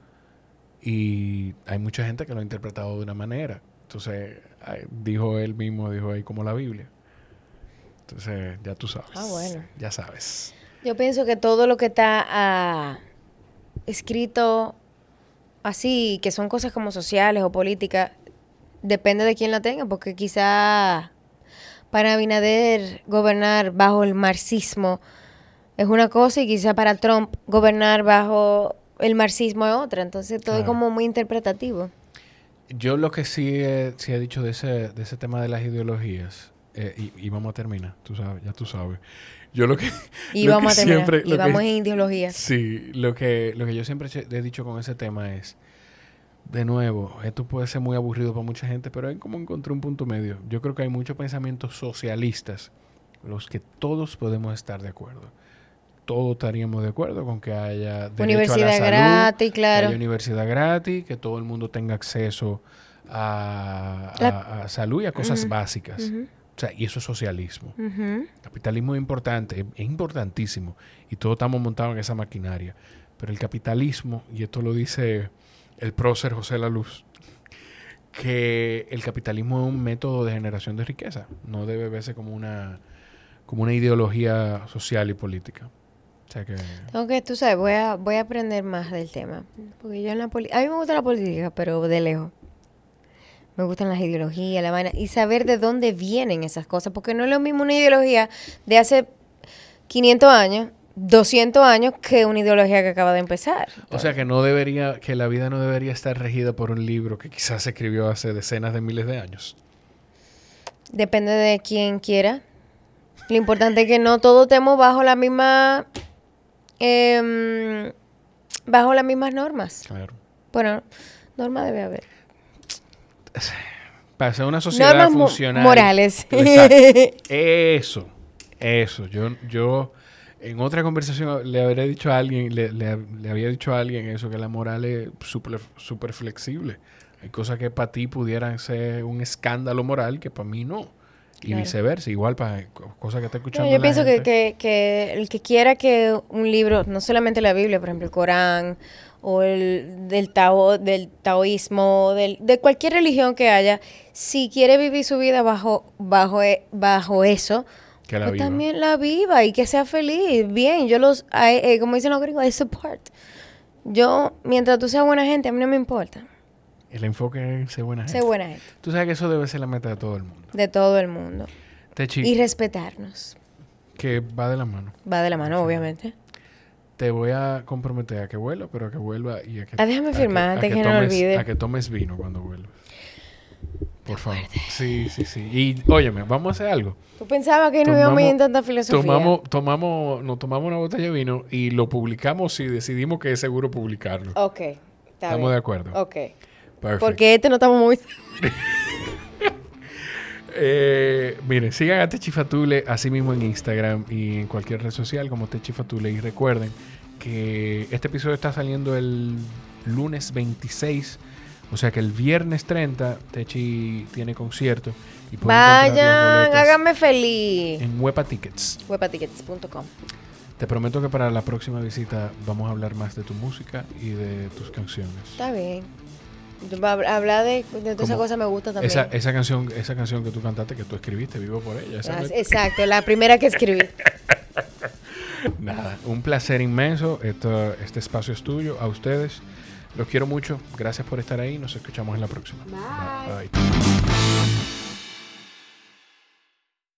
y hay mucha gente que lo ha interpretado de una manera. Entonces, dijo él mismo, dijo ahí como la Biblia. Entonces, ya tú sabes. Bueno. Ya sabes. Yo pienso que todo lo que está escrito así, que son cosas como sociales o políticas, depende de quién la tenga, porque quizá para Abinader gobernar bajo el marxismo es una cosa y quizá para Trump gobernar bajo el marxismo es otra. Entonces, todo es como muy interpretativo. Yo lo que sí he dicho de ese tema de las ideologías, y vamos a terminar, ya tú sabes. Yo lo que... Y lo vamos que a terminar, siempre, y vamos en ideologías. Sí, lo que yo siempre he dicho con ese tema es, de nuevo, esto puede ser muy aburrido para mucha gente, pero hay como encontrar un punto medio. Yo creo que hay muchos pensamientos socialistas, los que todos podemos estar de acuerdo. Todos estaríamos de acuerdo con que haya derecho a la salud, gratis, claro. Que haya universidad gratis, que todo el mundo tenga acceso a salud y a cosas básicas. O sea, y eso es socialismo. Capitalismo es importante, es importantísimo. Y todos estamos montados en esa maquinaria. pero el capitalismo, y esto lo dice el prócer José Laluz, que el capitalismo es un método de generación de riqueza. No debe verse como una ideología social y política. O sea que... Aunque tú sabes, voy a aprender más del tema. Porque yo en la política... A mí me gusta la política, pero de lejos. Me gustan las ideologías, la vaina. Y saber de dónde vienen esas cosas. Porque no es lo mismo una ideología de hace 500 años, 200 años, que una ideología que acaba de empezar. O sea que que la vida no debería estar regida por un libro que quizás se escribió hace decenas de miles de años. Depende de quién quiera. Lo importante es que no todos estemos bajo la misma... bajo las mismas normas. Claro. Bueno, normas debe haber. Para ser una sociedad Normas funcional. morales. Exacto. Eso. Yo en otra conversación le había dicho a alguien, le había dicho a alguien eso, que la moral es súper flexible. Hay cosas que para ti pudieran ser un escándalo moral que para mí no. Y claro. Viceversa, igual para cosas que está escuchando. No, yo pienso gente. que el que quiera que un libro, no solamente la Biblia, por ejemplo, el Corán, o del taoísmo, de cualquier religión que haya, si quiere vivir su vida bajo eso, Que la pues viva. también la viva y que sea feliz. Bien, como dicen los gringos, I support. Yo, mientras tú seas buena gente, a mí no me importa. El enfoque es ser buena gente. Sé buena gente. Tú sabes que eso debe ser la meta de todo el mundo. De todo el mundo. Techi, Y respetarnos. que va de la mano. Va de la mano, obviamente. Te voy a comprometer a que vuelva, pero a que vuelva y a que... Déjame firmar antes que no me olvide. A que tomes vino cuando vuelvas. Por favor. Sí. Y, óyeme, vamos a hacer algo. ¿Tú pensabas que no íbamos a ir en tanta filosofía? Nos tomamos una botella de vino y lo publicamos si decidimos que es seguro publicarlo. Ok. ¿Estamos de acuerdo? Ok. Perfecto. Porque no estamos muy... Miren, sigan a Techi Fatule así mismo en Instagram y en cualquier red social como Techi Fatule. Y recuerden que este episodio está saliendo el lunes 26. O sea que el viernes 30 Techi tiene concierto. Y pueden comprar las Vayan, boletas háganme feliz. en Huepa Tickets. Huepatickets.com. Te prometo que para la próxima visita vamos a hablar más de tu música y de tus canciones. Está bien. Hablar de todas esas cosas me gusta también. Esa canción que tú cantaste, que tú escribiste, Vivo por ella. Exacto, la primera que escribí. Nada, un placer inmenso. Este espacio es tuyo. A ustedes los quiero mucho. Gracias por estar ahí. Nos escuchamos en la próxima. Bye. Bye.